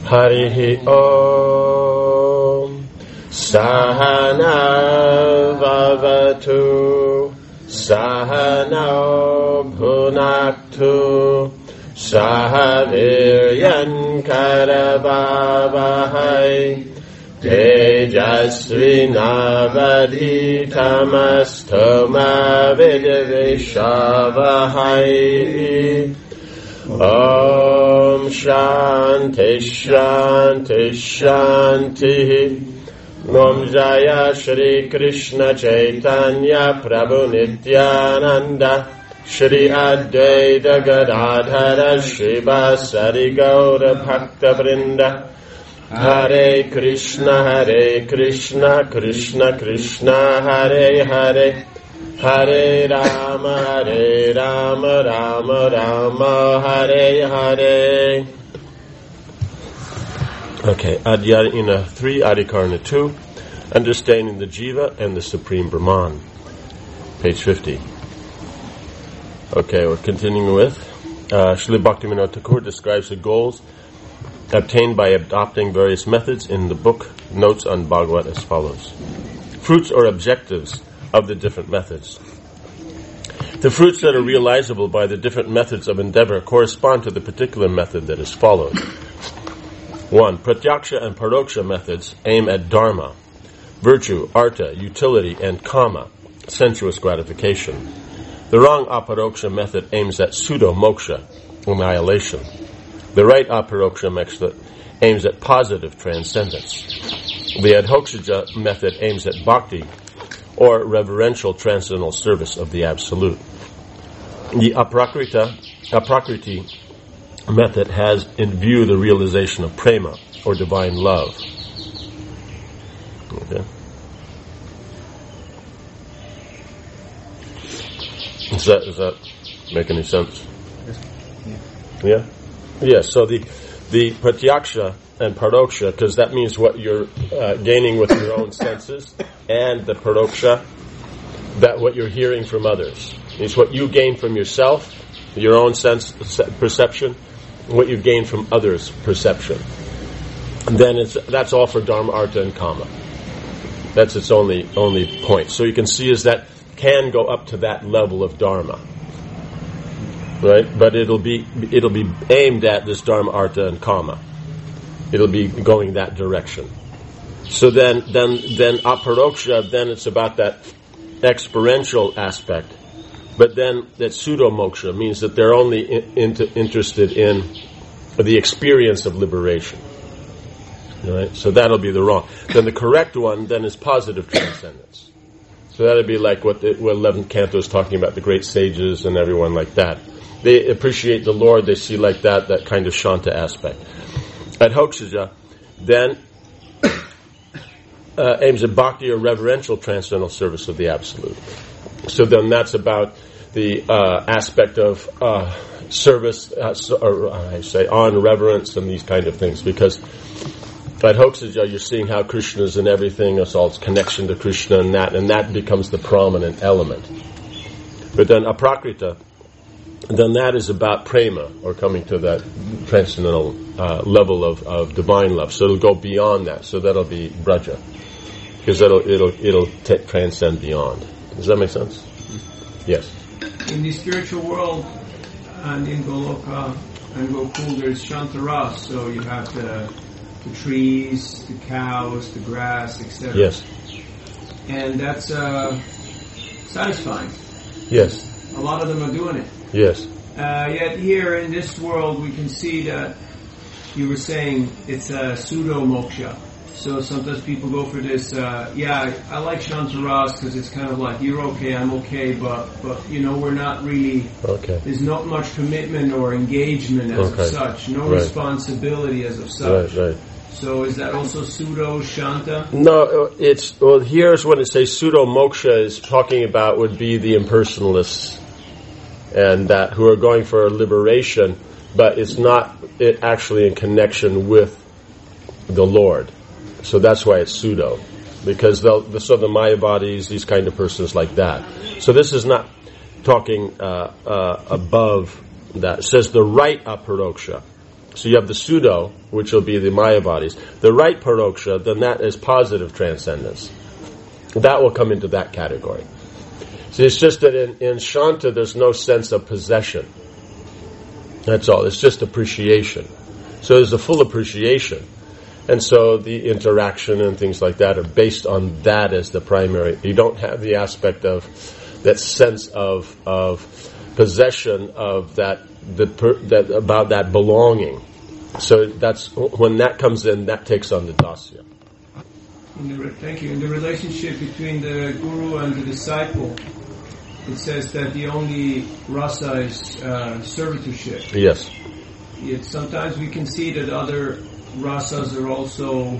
Harihi Om. Sahana Vavatu. Sahana Bhunaktu. Sahaviryan Karavavahai. Tejasvinavaditamastoma Vidvishavahai. Om Shanti Shanti Shanti. Om Jaya Shri Krishna Chaitanya Prabhu Nityananda Shri Advaita Gadadhara Shri Vasari Gaura Bhakta Vrinda. Hare Krishna Krishna Krishna Hare Hare, Hare Rama Rama Rama Hare Hare. Okay, Adhyayana 3, Adhikarana 2, Understanding the Jiva and the Supreme Brahman, page 50. Okay, we're continuing with Srila Bhaktivinoda Thakur describes the goals obtained by adopting various methods in the book Notes on Bhagavad as follows. Fruits or objectives of the different methods. The fruits that are realizable by the different methods of endeavor correspond to the particular method that is followed. 1. Pratyaksha and Paroksha methods aim at dharma, virtue, artha, utility, and kama, sensuous gratification. The wrong aparoksha method aims at pseudo-moksha, annihilation. The right aparoksha method aims at positive transcendence. The adhokshaja method aims at bhakti, or reverential transcendental service of the Absolute. The aprakriti method has in view the realization of prema, or divine love. Okay. Does that make any sense? Yeah? Yes, so the pratyaksha and paroksha, because that means what you're gaining with your own senses, and the paroksha, that what you're hearing from others. It's what you gain from yourself, your own sense perception, and what you've gained from others' perception. And then that's all for dharma, artha, and kama. That's its only point. So you can see is that can go up to that level of dharma. Right? But it'll be aimed at this dharma, artha, and kama. It'll be going that direction. So then aparoksha, then it's about that experiential aspect. But then that pseudo-moksha means that they're only interested in the experience of liberation. Right? So that'll be the wrong. Then the correct one then is positive transcendence. So that'll be like what 11th canto is talking about, the great sages and everyone like that. They appreciate the Lord, they see like that kind of Shanta aspect. Adhokshaja then aims at bhakti, or reverential transcendental service of the Absolute. So then that's about the aspect of service, on reverence and these kind of things, because Adhokshaja, you're seeing how Krishna is in everything, it's all its connection to Krishna and that becomes the prominent element. But then aprakrita, then that is about prema, or coming to that transcendental level of divine love. So it'll go beyond that. So that'll be braja, because it'll transcend beyond. Does that make sense? Yes. In the spiritual world, and in Goloka and Gokul, there's Shantaras. So you have the trees, the cows, the grass, etc. Yes. And that's satisfying. Yes. A lot of them are doing it. Yes. Yet here in this world, we can see that you were saying it's a pseudo-moksha. So sometimes people go for this, I like Shantaras because it's kind of like, you're okay, I'm okay, but we're not really, there's not much commitment or engagement as of such, no responsibility as of such. Right. So is that also pseudo-shanta? No, here's when it says pseudo-moksha is talking about would be the impersonalists, and that who are going for liberation, but it's not actually in connection with the Lord. So that's why it's pseudo, because the Mayavadis, these kind of persons like that. So this is not talking above that. It says the right aparoksha. So you have the pseudo, which will be the Maya bodies. The right Paroksha, then that is positive transcendence. That will come into that category. So it's just that in Shanta there's no sense of possession. That's all. It's just appreciation. So there's a full appreciation. And so the interaction and things like that are based on that as the primary. You don't have the aspect of that sense of possession of that about that belonging. So that's when that comes in, that takes on the dasya. Thank you. In the relationship between the guru and the disciple, it says that the only rasa is servitorship. Yes. Yet sometimes we can see that other rasas are also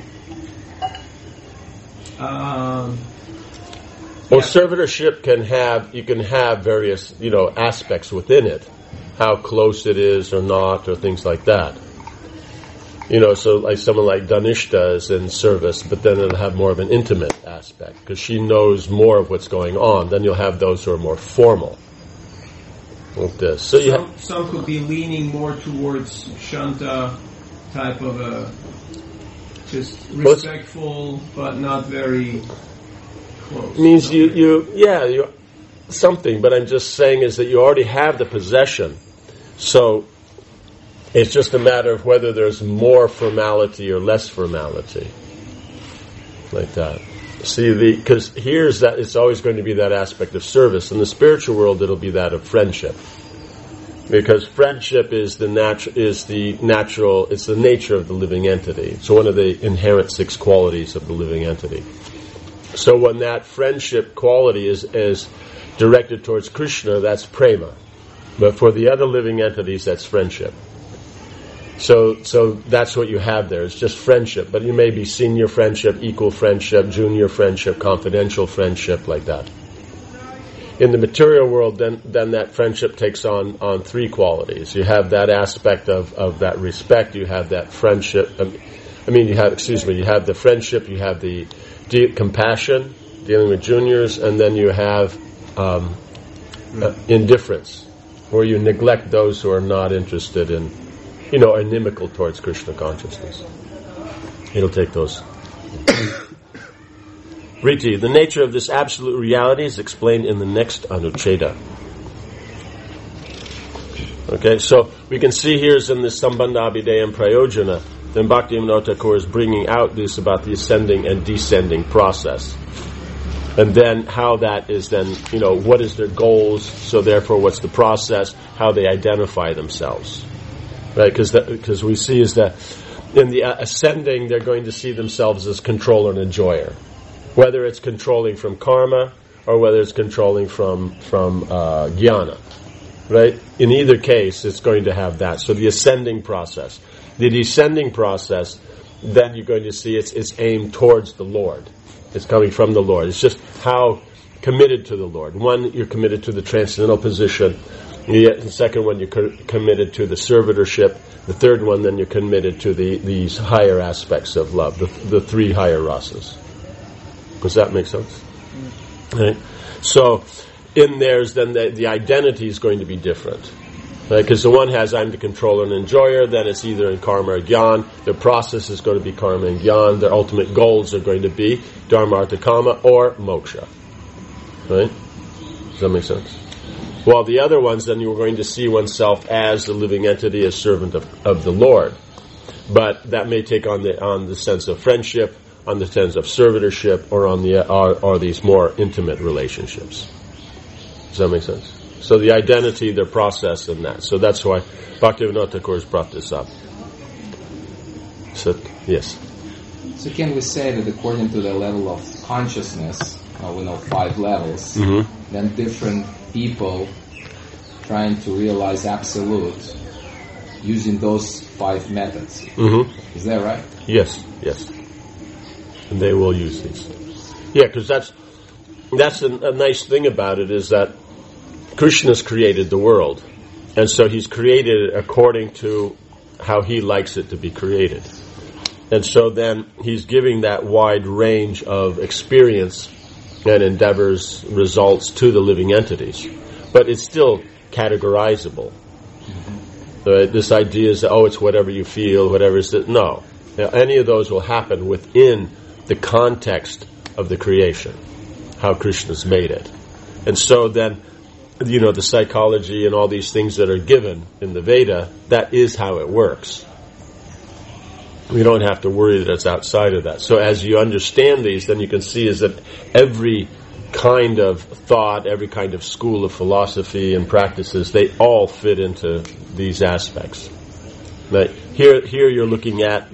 servitorship you can have various, aspects within it. How close it is or not, or things like that. So like someone like Dhanishta is in service, but then it'll have more of an intimate aspect, because she knows more of what's going on. Then you'll have those who are more formal. Like this. So some could be leaning more towards Shanta type of a just respectful, but not very close. Means you something, but I'm just saying is that you already have the possession. So it's just a matter of whether there's more formality or less formality. Like that. See, because here's that, it's always going to be that aspect of service. In the spiritual world, it'll be that of friendship. Because friendship is the natural, it's the nature of the living entity. It's one of the inherent 6 qualities of the living entity. So when that friendship quality is directed towards Krishna, that's prema. But for the other living entities, that's friendship. So that's what you have there. It's just friendship. But you may be senior friendship, equal friendship, junior friendship, confidential friendship, like that. In the material world, then that friendship takes on 3 qualities. You have that aspect of that respect. You have that friendship. You have the friendship. You have the compassion, dealing with juniors, and then you have indifference, where you neglect those who are not interested in, are inimical towards Krishna consciousness. It'll take those. Riti, the nature of this absolute reality is explained in the next Anucheda. Okay, so we can see here is in the Sambandha Abhideyam Prayojana, then Bhaktivinoda Thakur is bringing out this about the ascending and descending process. And then how that is then, what is their goals, so therefore what's the process, how they identify themselves. Right, because we see is that in the ascending, they're going to see themselves as controller and enjoyer. Whether it's controlling from karma, or whether it's controlling from jnana. Right? In either case, it's going to have that. So the ascending process. The descending process, then you're going to see it's aimed towards the Lord. It's coming from the Lord. It's just how committed to the Lord. One, you're committed to the transcendental position. The second one, you're committed to the servitorship. The third one, then you're committed to these higher aspects of love, the 3 higher rasas. Does that make sense? Right? So, in theirs, then the identity is going to be different. Right? Because the one has, I'm the controller and enjoyer, then it's either in karma or jnana. Their process is going to be karma and jnana. Their ultimate goals are going to be dharma, artha, kama, or moksha. Right? Does that make sense? While the other ones, then you're going to see oneself as the living entity, as servant of the Lord. But that may take on the sense of friendship, on the sense of servitorship, or on these more intimate relationships. Does that make sense? So the identity, their process, and that. So that's why Bhaktivinoda Thakur has brought this up. So, yes. So can we say that according to the level of consciousness, we know 5 levels, then different people trying to realize absolute using those 5 methods. Mm-hmm. Is that right? Yes. And they will use these. Yeah, because that's a nice thing about it, is that Krishna's created the world. And so he's created it according to how he likes it to be created. And so then he's giving that wide range of experience and endeavors, results to the living entities. But it's still categorizable. This idea is that, it's whatever you feel, whatever is it. No. Any of those will happen within the context of the creation, how Krishna's made it. And so then, the psychology and all these things that are given in the Veda, that is how it works. We don't have to worry that it's outside of that. So as you understand these, then you can see is that every kind of thought, every kind of school of philosophy and practices, they all fit into these aspects. Now, here you're looking at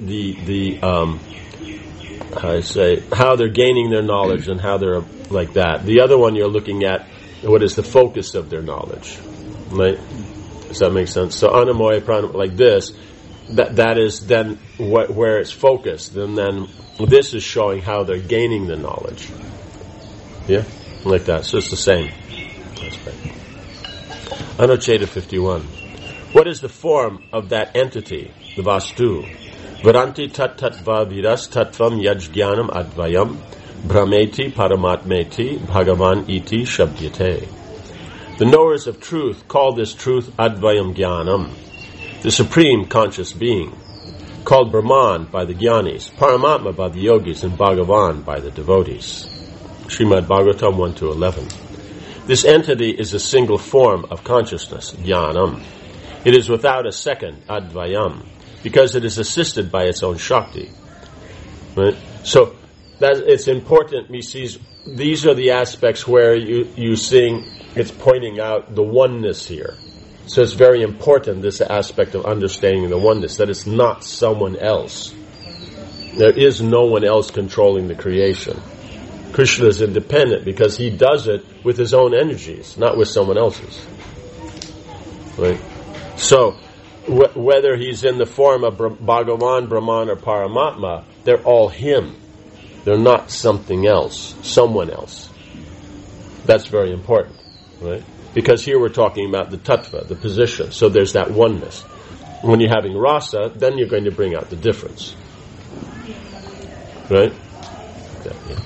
how they're gaining their knowledge and how they're like that. The other one you're looking at what is the focus of their knowledge, right? Does that make sense? So anamoya prana, like this, that is then where it's focused, and then this is showing how they're gaining the knowledge. Yeah, like that. So it's the same aspect. Anucheta 51. What is the form of that entity, the vastu? Varanti tat tatva viras tatvam yajnanam advayam brahmeti paramatmeti bhagavan iti shabdyate. The knowers of truth call this truth advayam jnanam, the supreme conscious being, called Brahman by the jnanis, Paramatma by the yogis, and Bhagavan by the devotees. Srimad Bhagavatam 1-11. This entity is a single form of consciousness, jnanam. It is without a second, advayam, because it is assisted by its own Shakti. Right? So it's important, we see, these are the aspects where you seeing it's pointing out the oneness here. So it's very important, this aspect of understanding the oneness, that it's not someone else. There is no one else controlling the creation. Krishna is independent because he does it with his own energies, not with someone else's. Right? So, whether he's in the form of Bhagavan, Brahman, or Paramatma, they're all him. They're not something else, someone else. That's very important, right? Because here we're talking about the tattva, the position. So there's that oneness. When you're having rasa, then you're going to bring out the difference. Right? Okay, yeah.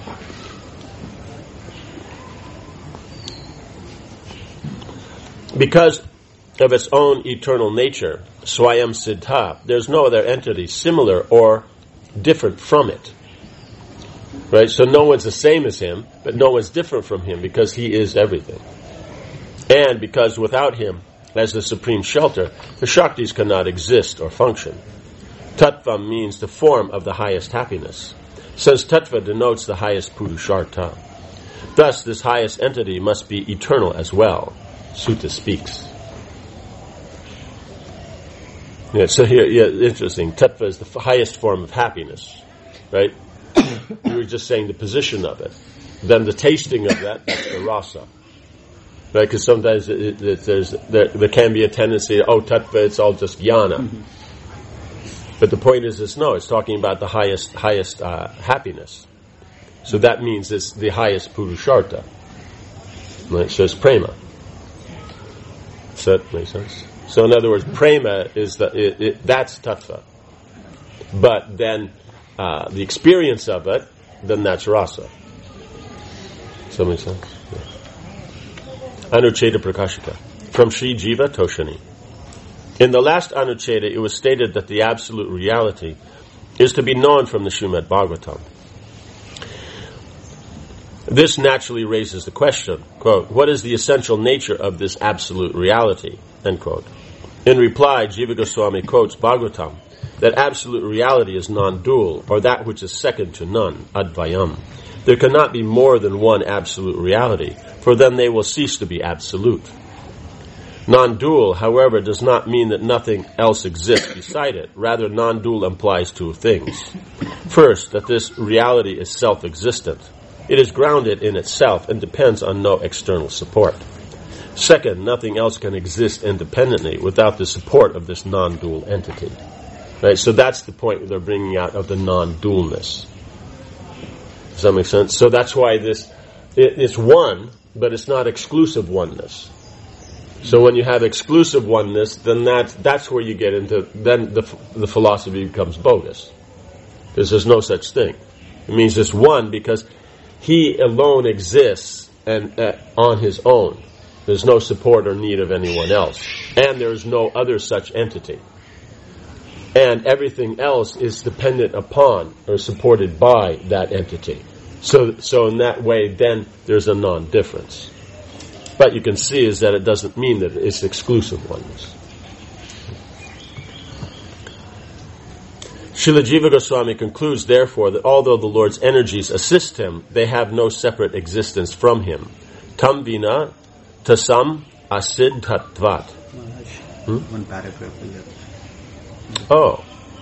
Because of its own eternal nature, Swayam Siddha, there's no other entity similar or different from it. Right? So no one's the same as him, but no one's different from him because he is everything. And because without him, as the supreme shelter, the Shaktis cannot exist or function. Tattva means the form of the highest happiness, since Tattva denotes the highest Purushartha. Thus, this highest entity must be eternal as well. Sutta speaks. Yeah, so here, interesting. Tattva is the highest form of happiness, right? We were just saying the position of it. Then the tasting of that's the rasa. Right? Because sometimes there can be a tendency, tattva, it's all just jnana. Mm-hmm. But the point is, it's talking about the highest happiness. So that means it's the highest purushartha. Right? So it's prema. Does that make sense? So in other words, prema is that's tattva. But then the experience of it, then that's rasa. Does that make sense? Yeah. Anucheta Prakashika from Sri Jiva Toshani. In the last Anucheta, it was stated that the absolute reality is to be known from the Srimad Bhagavatam. This naturally raises the question, quote, what is the essential nature of this absolute reality? End quote. In reply, Jiva Goswami quotes Bhagavatam, that absolute reality is non-dual, or that which is second to none, advayam. There cannot be more than one absolute reality, for then they will cease to be absolute. Non-dual, however, does not mean that nothing else exists beside it. Rather, non-dual implies two things. First, that this reality is self-existent. It is grounded in itself and depends on no external support. Second, nothing else can exist independently without the support of this non-dual entity. Right? So that's the point they're bringing out of the non-dualness. Does that make sense? So that's why it's one, but it's not exclusive oneness. So when you have exclusive oneness, then that's where you get into, then the philosophy becomes bogus. Because there's no such thing. It means it's one because he alone exists and on his own. There's no support or need of anyone else. And there is no other such entity. And everything else is dependent upon or supported by that entity. So in that way, then there's a non-difference. But you can see is that it doesn't mean that it's exclusive oneness. Srila Jiva Goswami concludes, therefore, that although the Lord's energies assist him, they have no separate existence from him. Tam vina tasam asiddhatvat. One paragraph. Oh.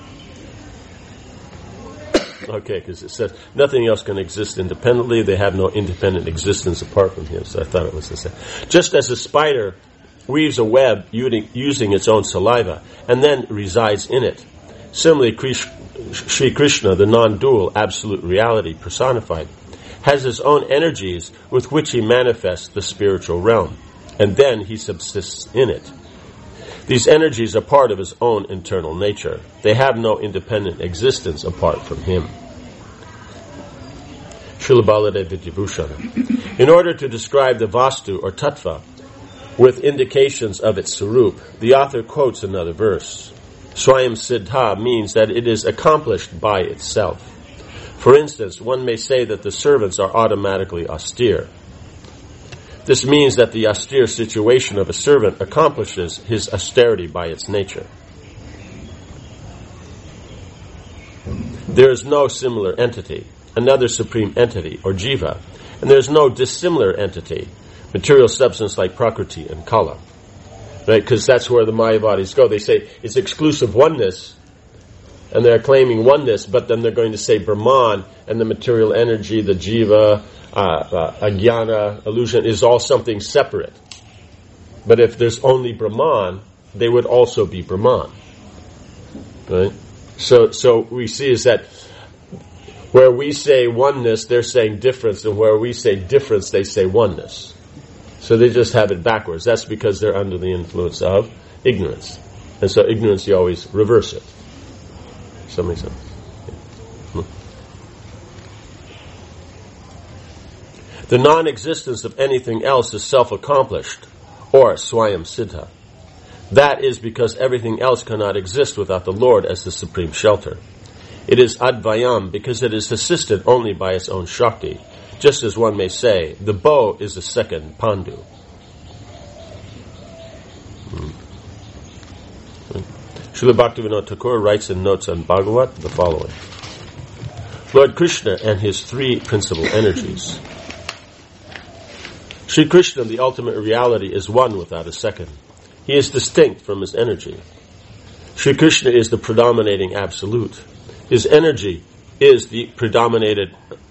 Okay, because it says nothing else can exist independently. They have no independent existence apart from him. So I thought it was the same. Just as a spider weaves a web using its own saliva and then resides in it. Similarly, Sri Krishna, the non-dual absolute reality personified, has his own energies with which he manifests the spiritual realm, and then he subsists in it. These energies are part of his own internal nature. They have no independent existence apart from him. Srila Baladev Vidyabhushana. In order to describe the Vastu or Tattva with indications of its Sarup, the author quotes another verse. Swayam Siddha means that it is accomplished by itself. For instance, one may say that the servants are automatically austere. This means that the austere situation of a servant accomplishes his austerity by its nature. There is no similar entity, another supreme entity, or jiva, and there is no dissimilar entity, material substance like Prakriti and Kala. Right? Because that's where the Mayavadis go. They say it's exclusive oneness, and they're claiming oneness, but then they're going to say Brahman and the material energy, the jiva, ajnana, illusion, is all something separate. But if there's only Brahman, they would also be Brahman. Right? So we see is that where we say oneness, they're saying difference, and where we say difference, they say oneness. So they just have it backwards. That's because they're under the influence of ignorance. And so ignorance, you always reverse it. Does that make sense? The non-existence of anything else is self-accomplished, or swayam siddha. That is because everything else cannot exist without the Lord as the supreme shelter. It is advayam because it is assisted only by its own Shakti. Just as one may say, the bow is the second Pandu. Srila Bhaktivinoda Thakur writes in Notes on Bhagavat the following. Lord Krishna and his three principal energies. Sri Krishna, the ultimate reality, is one without a second. He is distinct from his energy. Sri Krishna is the predominating absolute. His energy is the predominated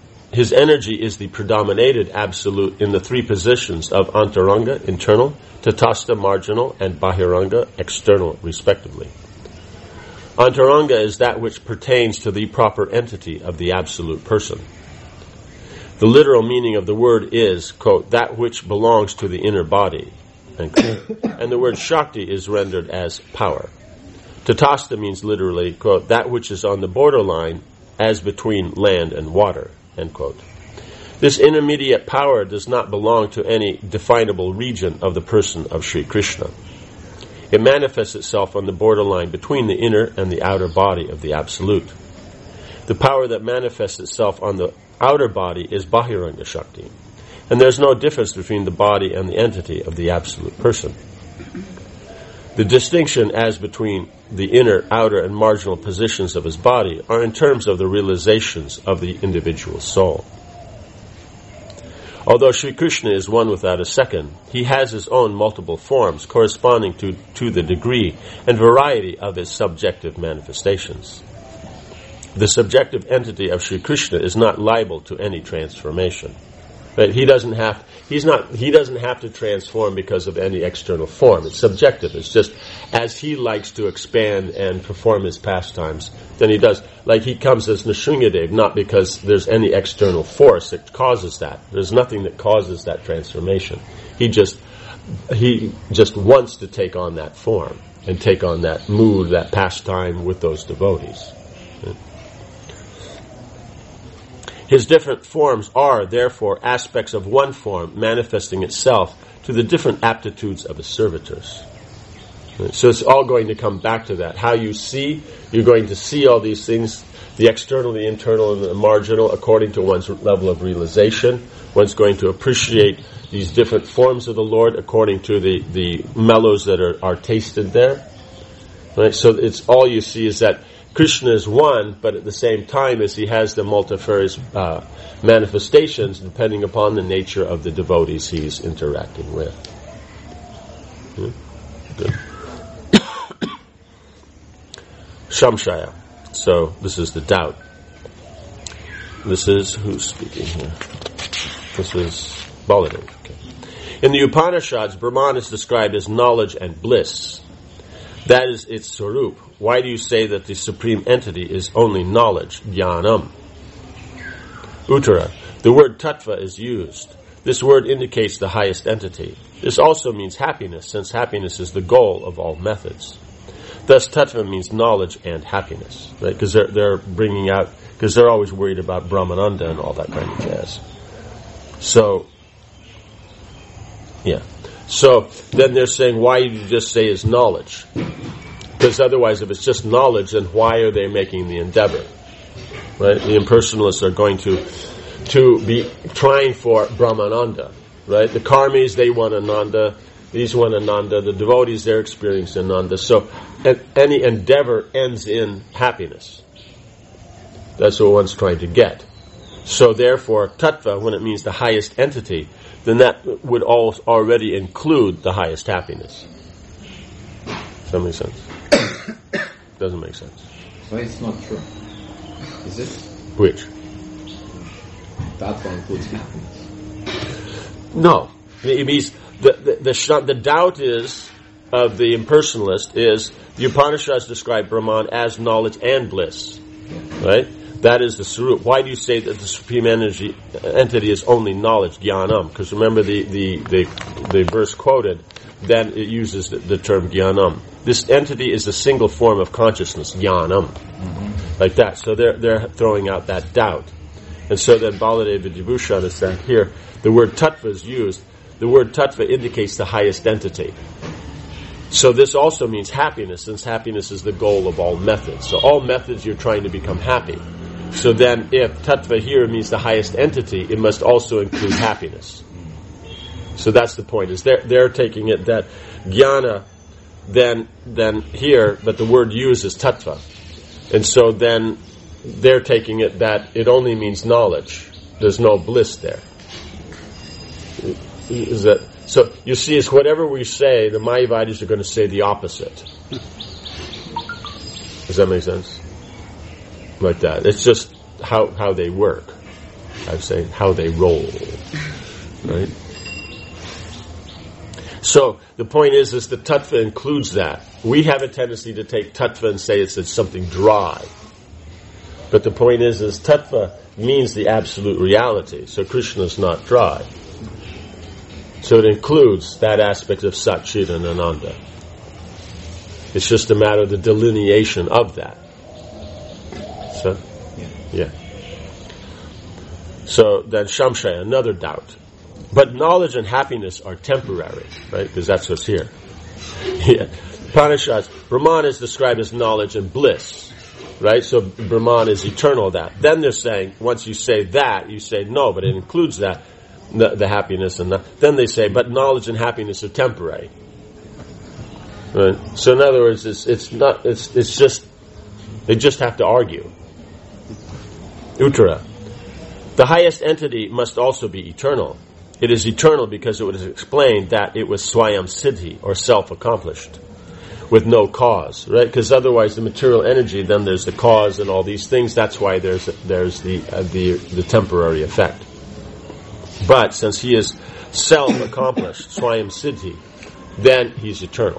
absolute in the three positions of Antaranga, internal, Tatastha, marginal, and Bahiranga, external, respectively. Antaranga is that which pertains to the proper entity of the absolute person. The literal meaning of the word is, quote, that which belongs to the inner body, and the word Shakti is rendered as power. Tatastha means literally, quote, that which is on the borderline as between land and water, end quote. This intermediate power does not belong to any definable region of the person of Sri Krishna. It manifests itself on the borderline between the inner and the outer body of the Absolute. The power that manifests itself on the outer body is Bahiranga Shakti, and there's no difference between the body and the entity of the Absolute Person. The distinction as between the inner, outer, and marginal positions of his body are in terms of the realizations of the individual soul. Although Sri Krishna is one without a second, he has his own multiple forms corresponding to the degree and variety of his subjective manifestations. The subjective entity of Sri Krishna is not liable to any transformation. Right? He doesn't have to transform because of any external form. It's subjective. It's just as he likes to expand and perform his pastimes, then he does. Like he comes as Nrsingadev, not because there's any external force that causes that. There's nothing that causes that transformation. He just wants to take on that form and take on that mood, that pastime with those devotees. His different forms are, therefore, aspects of one form manifesting itself to the different aptitudes of his servitors. So it's all going to come back to that. How you see, you're going to see all these things, the external, the internal, and the marginal, according to one's level of realization. One's going to appreciate these different forms of the Lord according to the mellows that are tasted there. Right? So it's all you see is that Krishna is one, but at the same time as he has the multifarious manifestations depending upon the nature of the devotees he's interacting with. Good. Shamshaya. So this is the doubt. This is who's speaking here? This is Baladev. Okay. In the Upanishads, Brahman is described as knowledge and bliss. That is its swarup. Why do you say that the supreme entity is only knowledge, jnanam? Uttara. The word tattva is used. This word indicates the highest entity. This also means happiness, since happiness is the goal of all methods. Thus, tattva means knowledge and happiness, right? Because they're bringing out, because they're always worried about Brahmananda and all that kind of jazz. So, yeah. So then they're saying, why did you just say is knowledge? Because otherwise, if it's just knowledge, then why are they making the endeavor? Right? The impersonalists are going to be trying for Brahmananda. Right? The karmis, they want Ananda. These want Ananda. The devotees, they're experiencing Ananda. So any endeavor ends in happiness. That's what one's trying to get. So therefore, tattva, when it means the highest entity, then that would already include the highest happiness. Does that make sense? Doesn't make sense. So it's not true. Is it? Which? Tattva includes happiness. No. It means the doubt is of the impersonalist is the Upanishads describe Brahman as knowledge and bliss. Right? That is the swarup. Why do you say that the supreme entity is only knowledge, jnanam? Because remember the verse quoted, then it uses the term jnanam. This entity is a single form of consciousness, jnanam. Mm-hmm. Like that. So they're throwing out that doubt. And so then Baladev Vidyabhushan is saying here, the word tattva is used. The word tattva indicates the highest entity. So this also means happiness, since happiness is the goal of all methods. So all methods you're trying to become happy. So then if tattva here means the highest entity, it must also include happiness. So that's the point, is they're taking it that jnana then here, but the word used is tattva. And so then they're taking it that it only means knowledge. There's no bliss there. Is that so? You see, it's whatever we say, the Mayavadis are going to say the opposite. Does that make sense? Like that. It's just how they work. I say how they roll. Right? So the point is the tattva includes that. We have a tendency to take tattva and say it's something dry. But the point is tattva means the absolute reality. So Krishna is not dry. So it includes that aspect of Sat, Chit, and Ananda. It's just a matter of the delineation of that. So, yeah. So then Shamshaya, another doubt. But knowledge and happiness are temporary, right? Because that's what's here. Yeah. Upanishads, Brahman is described as knowledge and bliss, right? So Brahman is eternal. That. Then they're saying, once you say that, you say no, but it includes that. The happiness and then they say, but knowledge and happiness are temporary. Right? So in other words, it's just they just have to argue. Uttara. The highest entity must also be eternal. It is eternal because it was explained that it was swayam siddhi, or self-accomplished, with no cause, right? Because otherwise the material energy, then there's the cause and all these things. That's why there's the temporary effect. But since he is self-accomplished, swayam siddhi, then he's eternal.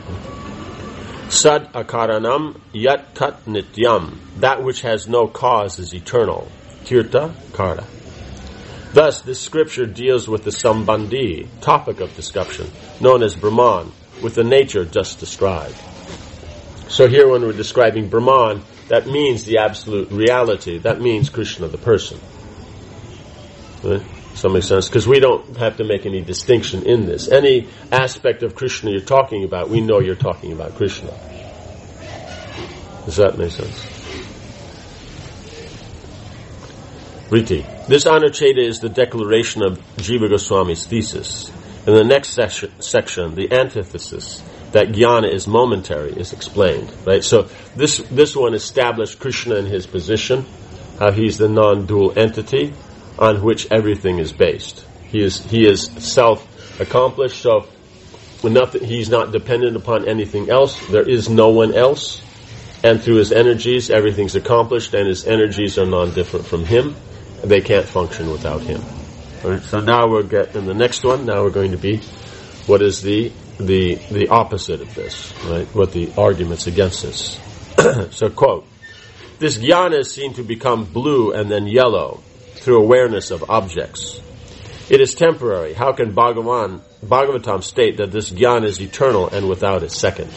Sad akaranam yat tat nityam. That which has no cause is eternal. Kirta kara. Thus, this scripture deals with the sambandhi, topic of discussion, known as Brahman, with the nature just described. So here when we're describing Brahman, that means the absolute reality. That means Krishna, the person. Right? Does that make sense? Because we don't have to make any distinction in this. Any aspect of Krishna you're talking about, we know you're talking about Krishna. Does that make sense? Riti. This Anucheta is the declaration of Jiva Goswami's thesis. In the next section, the antithesis, that jnana is momentary, is explained. Right? So this one established Krishna in his position, how he's the non-dual entity on which everything is based. He is self-accomplished, so he's not dependent upon anything else. There is no one else. And through his energies, everything's accomplished, and his energies are non-different from him. They can't function without him. Right? So now we'll get in the next one. Now we're going to be what is the opposite of this, right? What the arguments against this. So, quote, this jnana is seen to become blue and then yellow through awareness of objects. It is temporary. How can Bhagavatam state that this jnana is eternal and without a second?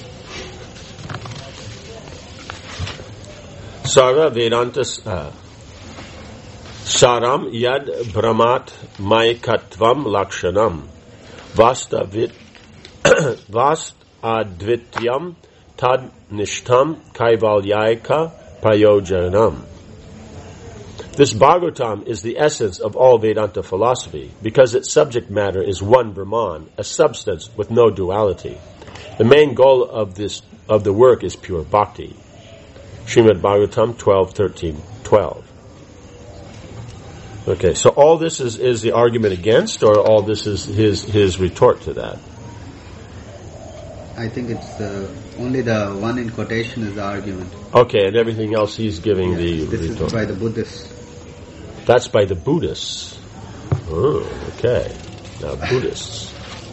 Sarva Vedantas Saram Yad Brahmat Maikatvam Lakshanam Vastadvityam Tad Nishtam Kaivalyayaka Prayojanam. This Bhagavatam is the essence of all Vedanta philosophy because its subject matter is one Brahman, a substance with no duality. The main goal of the work is pure bhakti. Srimad Bhagavatam 12:13-12. Okay, so all this is the argument against, or all this is his retort to that? I think it's only the one in quotation is the argument. Okay, and everything else he's giving the this retort. Is by the Buddhists. That's by the Buddhists. Oh, okay. Now, Buddhists.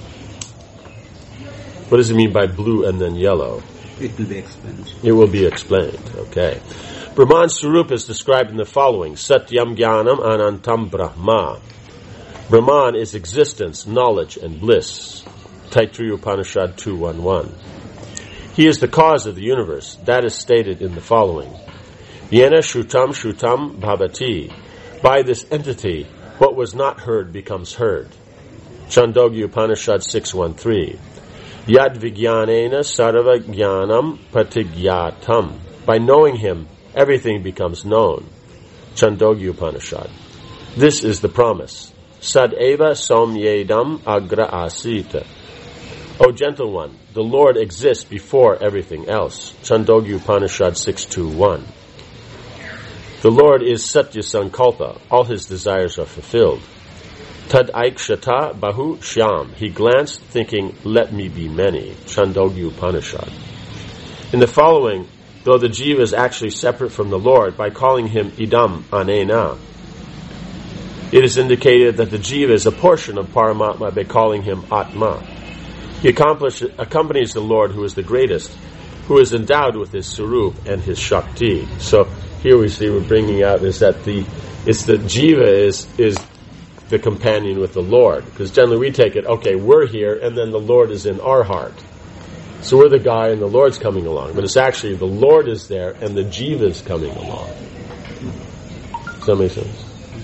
What does it mean by blue and then yellow? It will be explained. It will be explained. Okay. Brahman's Swarup is described in the following. Satyam Jnanam Anantam Brahma. Brahman is existence, knowledge, and bliss. Taittiriya Upanishad 2.1.1. He is the cause of the universe. That is stated in the following. Yena Shrutam Shrutam Bhavati. By this entity, what was not heard becomes heard. Chandogya Upanishad 6.1.3. Yad Vijnanena Sarva Jnanam Pratigyatam. By knowing him, everything becomes known. Chandogya Upanishad. This is the promise. Sad eva somyedam agra asita. O gentle one, the Lord exists before everything else. Chandogya Upanishad 6.2.1. The Lord is Satya Sankalpa. All his desires are fulfilled. Tad aikshata bahu shyam. He glanced, thinking, let me be many. Chandogya Upanishad. In the following, though the jiva is actually separate from the Lord, by calling him idam anena, it is indicated that the jiva is a portion of Paramatma by calling him Atma. He accompanies the Lord who is the greatest, who is endowed with his Sarup and his Shakti. So here we see we're bringing out is that the jiva is the companion with the Lord. Because generally we take it, okay, we're here and then the Lord is in our heart. So we're the guy and the Lord's coming along. But it's actually the Lord is there and the jiva is coming along. Does that make sense?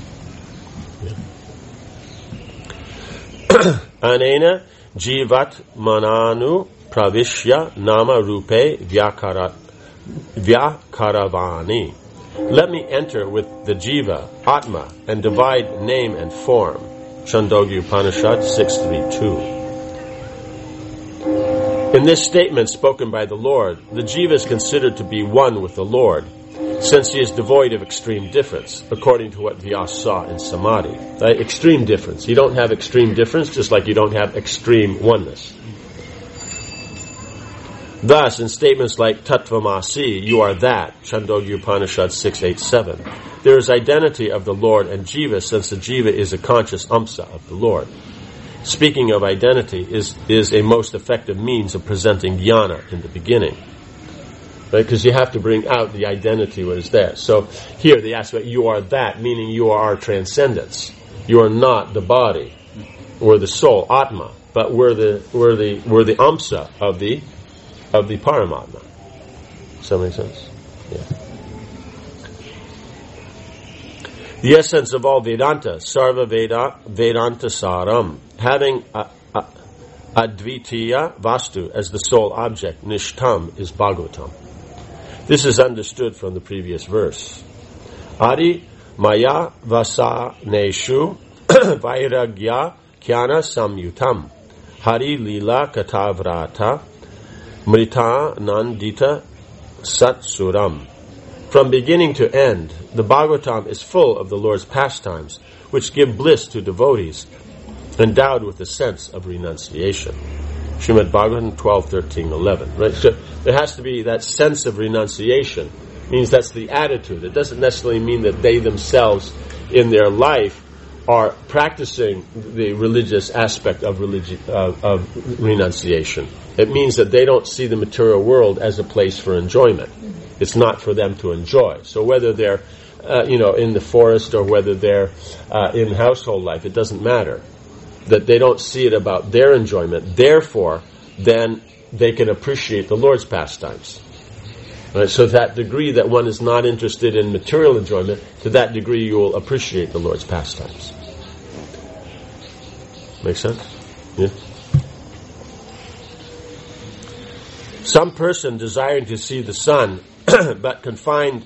Yeah. Anena jivat mananu pravishya nama rupe vyakaravani. Let me enter with the jiva, atma, and divide name and form. Chandogya Upanishad 6.3.2. In this statement spoken by the Lord, the jiva is considered to be one with the Lord, since he is devoid of extreme difference, according to what Vyasa saw in Samadhi. Right? Extreme difference. You don't have extreme difference, just like you don't have extreme oneness. Thus, in statements like Tattvamasi, you are that, Chandogya Upanishad 6.8.7, there is identity of the Lord and jiva, since the jiva is a conscious amsa of the Lord. Speaking of identity is a most effective means of presenting jnana in the beginning. Right? Because you have to bring out the identity what is there. So here the aspect, you are that, meaning you are our transcendence. You are not the body or the soul, Atma, but we're the amsa of the Paramatma. Does that make sense? Yeah. The essence of all Vedanta, Sarva Vedanta Saram, having Advitiya Vastu as the sole object, Nishtam, is Bhagavatam. This is understood from the previous verse. Adi Maya Vasaneshu Vairagya Kyana Samyutam Hari Lila Katavrata Mrita Nandita Satsuram. From beginning to end, the Bhagavatam is full of the Lord's pastimes, which give bliss to devotees, endowed with a sense of renunciation. Srimad Bhagavatam 12, 13, 11. Right? So there has to be that sense of renunciation. It means that's the attitude. It doesn't necessarily mean that they themselves in their life are practicing the religious aspect of renunciation. It means that they don't see the material world as a place for enjoyment. It's not for them to enjoy. So whether they're in the forest or whether they're in household life, it doesn't matter. That they don't see it about their enjoyment. Therefore, then they can appreciate the Lord's pastimes. Right? So to that degree that one is not interested in material enjoyment, to that degree you will appreciate the Lord's pastimes. Make sense? Yeah. Some person desiring to see the sun, but confined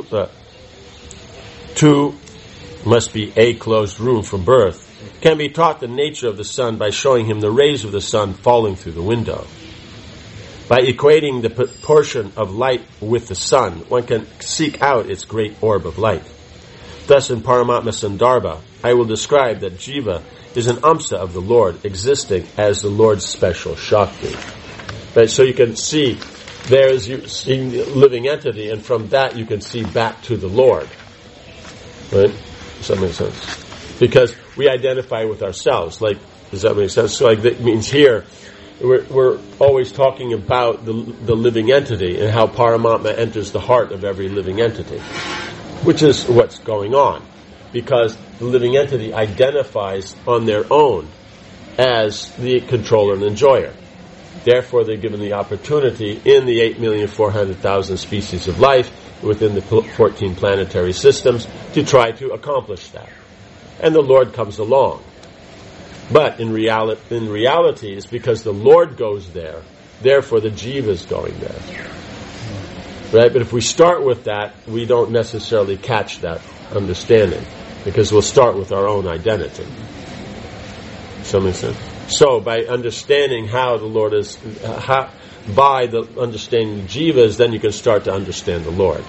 to must be a closed room from birth, can be taught the nature of the sun by showing him the rays of the sun falling through the window. By equating the portion of light with the sun, one can seek out its great orb of light. Thus in Paramatma Sandarbha, I will describe that Jiva is an amsa of the Lord, existing as the Lord's special Shakti. Right? So you can see there is you seeing the living entity, and from that you can see back to the Lord. Right? Does that make sense? Because we identify with ourselves. Like, does that make sense? So, like, that means here we're always talking about the living entity and how Paramatma enters the heart of every living entity, which is what's going on. Because the living entity identifies on their own as the controller and enjoyer. Therefore, they're given the opportunity in the 8,400,000 species of life within the 14 planetary systems to try to accomplish that. And the Lord comes along. But in reality, it's because the Lord goes there, therefore the Jiva is going there. Right? But if we start with that, we don't necessarily catch that understanding, because we'll start with our own identity. Does that make sense? So, by understanding how the Lord is, by the understanding the Jivas, then you can start to understand the Lord.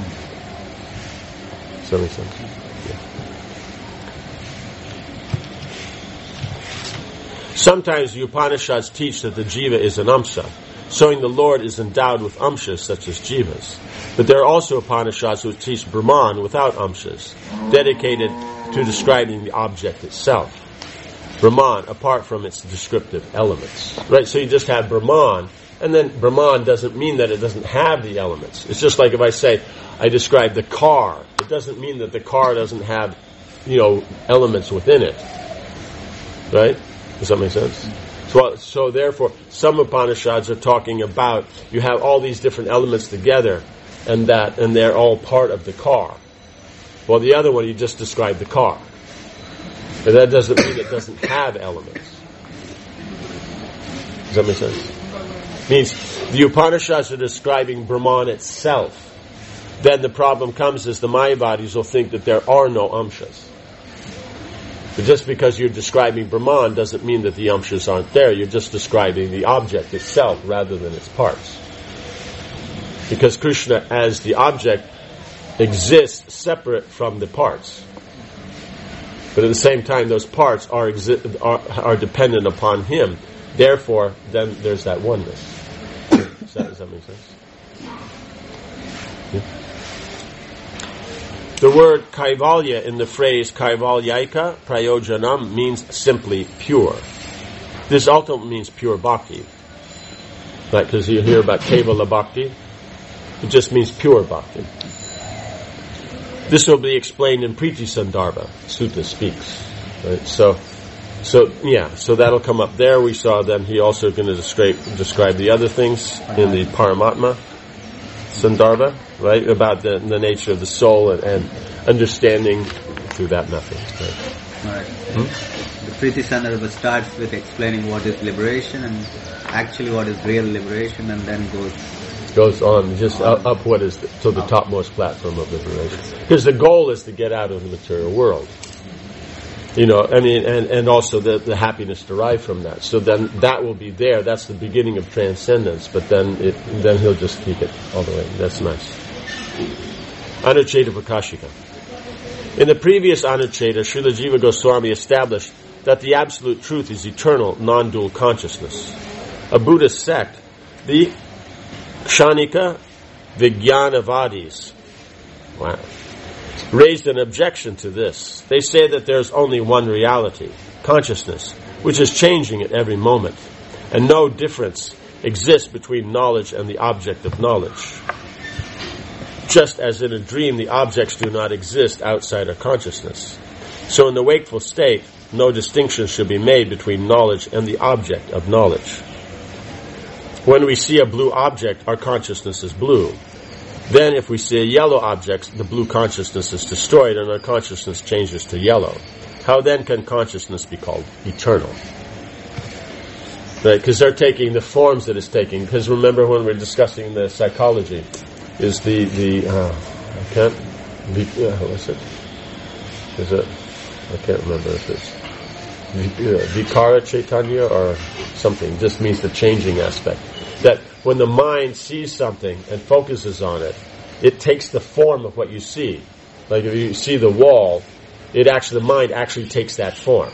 Does that make sense? Yeah. Sometimes the Upanishads teach that the Jiva is an Amsa, showing the Lord is endowed with Amshas such as Jivas. But there are also Upanishads who teach Brahman without Amshas, dedicated to describing the object itself. Brahman, apart from its descriptive elements. Right? So you just have Brahman, and then Brahman doesn't mean that it doesn't have the elements. It's just like if I say, I describe the car, it doesn't mean that the car doesn't have, elements within it. Right? Does that make sense? So therefore, some Upanishads are talking about, you have all these different elements together, and they're all part of the car. Well, the other one, you just describe the car. But that doesn't mean it doesn't have elements. Does that make sense? It means the Upanishads are describing Brahman itself. Then the problem comes is the Mayavadis will think that there are no Amshas. But just because you're describing Brahman doesn't mean that the Amshas aren't there. You're just describing the object itself rather than its parts. Because Krishna as the object exists separate from the parts. But at the same time, those parts are dependent upon him. Therefore, then there's that oneness. Does that make sense? Yeah. The word Kaivalya in the phrase Kaivalyaika Prayojanam means simply pure. This ultimately means pure bhakti. Right? Because you hear about Kevala bhakti. It just means pure bhakti. This will be explained in Priti Sandarbha. Sutta speaks. Right? So that'll come up there. We saw then he also going to describe the other things in the Paramatma Sandarbha, right? About the nature of the soul and understanding through that method. Right. The Priti Sandarbha starts with explaining what is liberation and actually what is real liberation, and then goes on just up what is to the topmost platform of liberation. Because the goal is to get out of the material world. And also the happiness derived from that. So then that will be there. That's the beginning of transcendence. But then he'll just keep it all the way. That's nice. Anucheta Prakashika. In the previous Anucheta, Srila Jiva Goswami established that the absolute truth is eternal, non-dual consciousness. A Buddhist sect, the Kshanika Vijnanavadis, raised an objection to this. They say that there's only one reality, consciousness, which is changing at every moment, and no difference exists between knowledge and the object of knowledge. Just as in a dream the objects do not exist outside our consciousness, so in the wakeful state no distinction should be made between knowledge and the object of knowledge. When we see a blue object, our consciousness is blue. Then if we see a yellow object, the blue consciousness is destroyed and our consciousness changes to yellow. How then can consciousness be called eternal? Right? Because they're taking the forms that it's taking. Because remember when we're discussing the psychology, is what's it? Is it? I can't remember if it's Vikara Chaitanya or something. Just means the changing aspect. That when the mind sees something and focuses on it, it takes the form of what you see. Like if you see the wall, the mind actually takes that form.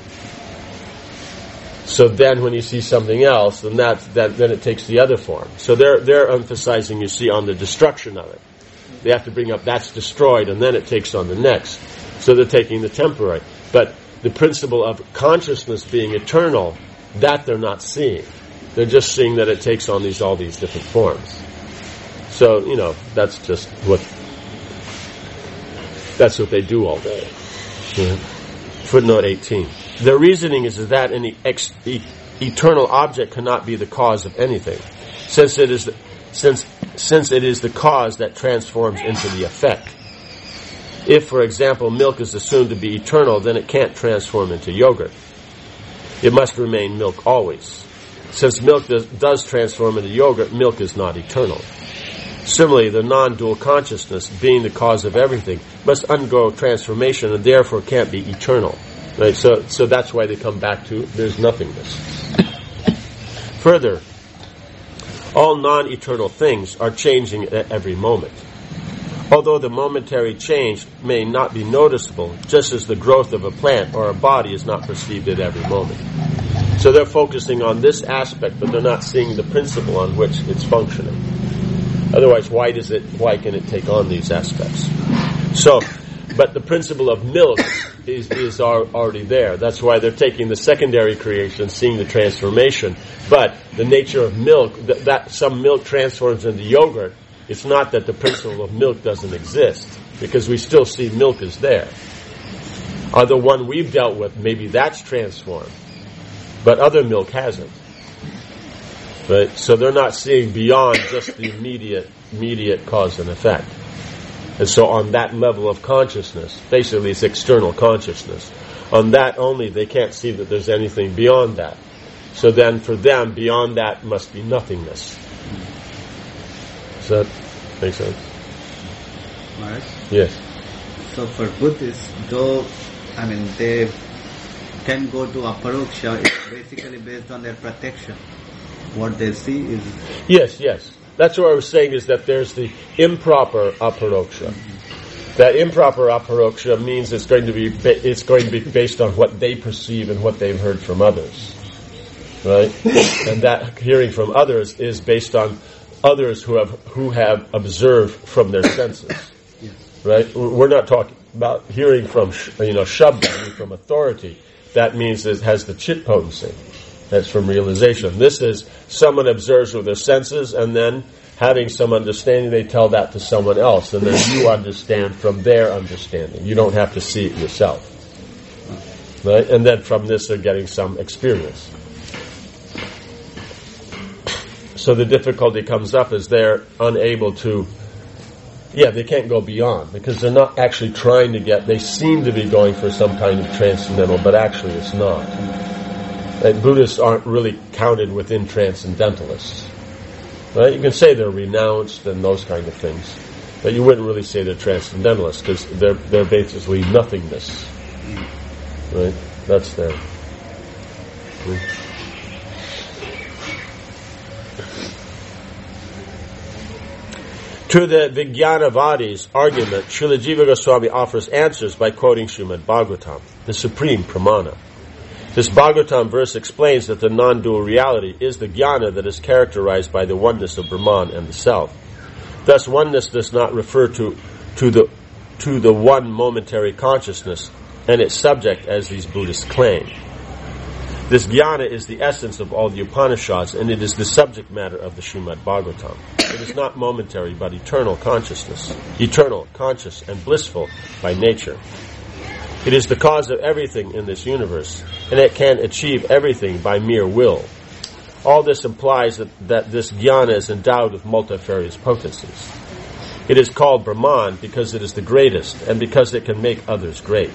So then when you see something else, then then it takes the other form. So they're emphasizing, you see, on the destruction of it. They have to bring up that's destroyed and then it takes on the next. So they're taking the temporary. But the principle of consciousness being eternal, that they're not seeing. They're just seeing that it takes on all these different forms. So, that's just that's what they do all day. Yeah. Footnote 18. Their reasoning is that any eternal object cannot be the cause of anything, since it is the cause that transforms into the effect. If, for example, milk is assumed to be eternal, then it can't transform into yogurt. It must remain milk always. Since milk does transform into yogurt, milk is not eternal. Similarly, the non-dual consciousness, being the cause of everything, must undergo transformation and therefore can't be eternal. Right? So that's why they come back to there's nothingness. Further, all non-eternal things are changing at every moment. Although the momentary change may not be noticeable, just as the growth of a plant or a body is not perceived at every moment. So they're focusing on this aspect, but they're not seeing the principle on which it's functioning. Otherwise, why can it take on these aspects? But the principle of milk is already there. That's why they're taking the secondary creation, seeing the transformation. But the nature of milk, that some milk transforms into yogurt, it's not that the principle of milk doesn't exist, because we still see milk is there. The one we've dealt with, maybe that's transformed, but other milk hasn't. Right? So they're not seeing beyond just the immediate cause and effect. And so on that level of consciousness, basically it's external consciousness, on that only they can't see that there's anything beyond that. So then for them, beyond that must be nothingness. Does that make sense? Alright. Yes. So for Buddhists, they can go to aparoksha, it's basically based on their protection. What they see is... Yes. That's what I was saying, is that there's the improper aparoksha. That improper aparoksha means it's going to be based on what they perceive and what they've heard from others. Right? And that hearing from others is based on others who have observed from their senses. Right? We're not talking about hearing from shabda, from authority. That means it has the chit potency. That's from realization. This is someone observes with their senses, and then having some understanding, they tell that to someone else, and then you understand from their understanding. You don't have to see it yourself. Right? And then from this they're getting some experience. So the difficulty comes up is they're unable to, Yeah, they can't go beyond, because they're not actually trying to get, they seem to be going for some kind of transcendental, but actually it's not. And Buddhists aren't really counted within transcendentalists. Right? You can say they're renounced and those kind of things, but you wouldn't really say they're transcendentalists, because they're basically nothingness. Right? That's their... To the Vijnanavadi's argument, Srila Jiva Goswami offers answers by quoting Srimad Bhagavatam, the supreme pramana. This Bhagavatam verse explains that the non-dual reality is the jnana that is characterized by the oneness of Brahman and the Self. Thus, oneness does not refer to the one momentary consciousness and its subject, as these Buddhists claim. This jnana is the essence of all the Upanishads, and it is the subject matter of the Srimad Bhagavatam. It is not momentary, but eternal consciousness, eternal, conscious, and blissful by nature. It is the cause of everything in this universe, and it can achieve everything by mere will. All this implies that this jnana is endowed with multifarious potencies. It is called Brahman because it is the greatest, and because it can make others great.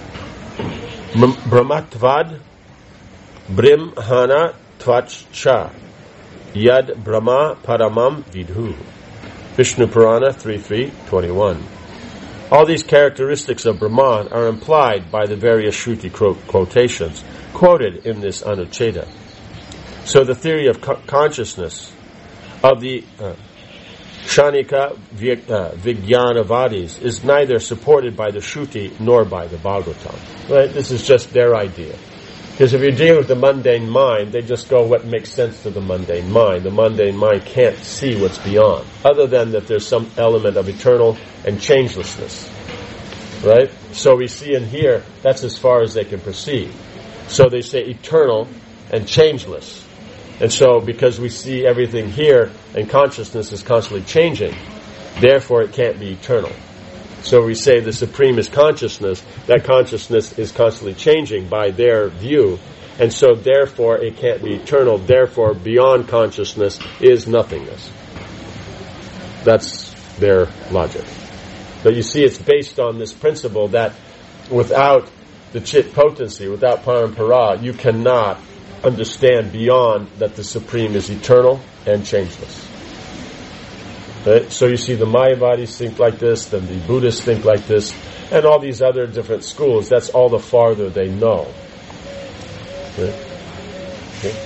Brahmatvad Brimhana Tvachcha Yad Brahma Paramam Vidhu. Vishnu Purana 3.3.21. All these characteristics of Brahman are implied by the various Shruti quotations quoted in this Anucheda. So the theory of consciousness of the Kshanika Vijnanavadis is neither supported by the Shruti nor by the Bhagavatam. Right? This is just their idea. Because if you're dealing with the mundane mind, they just go what makes sense to the mundane mind. The mundane mind can't see what's beyond, other than that there's some element of eternal and changelessness. Right? So we see in here, that's as far as they can perceive. So they say eternal and changeless. And so because we see everything here, and consciousness is constantly changing, therefore it can't be eternal. So we say the supreme is consciousness. That consciousness is constantly changing by their view. And so therefore it can't be eternal. Therefore beyond consciousness is nothingness. That's their logic. But you see, it's based on this principle that without the chit potency, without parampara, you cannot understand beyond that the supreme is eternal and changeless. Right? So you see the Mayavadis think like this, then the Buddhists think like this, and all these other different schools, that's all the farther they know. Right? Okay.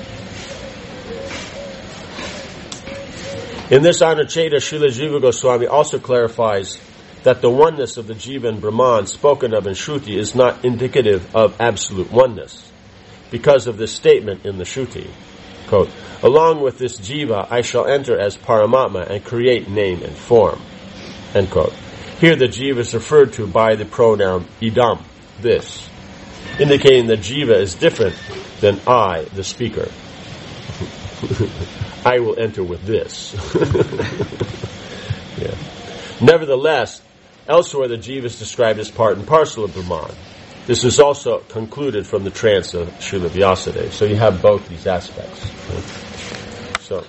In this Anucheda, Srila Jiva Goswami also clarifies that the oneness of the Jiva and Brahman spoken of in Shruti is not indicative of absolute oneness, because of this statement in the Shruti. Quote, along with this jiva, I shall enter as Paramatma and create name and form. End quote. Here the jiva is referred to by the pronoun idam, this, indicating that jiva is different than I, the speaker. I will enter with this. Yeah. Nevertheless, elsewhere the jiva is described as part and parcel of Brahman. This is also concluded from the trance of Srila Vyasadeva. So you have both these aspects. So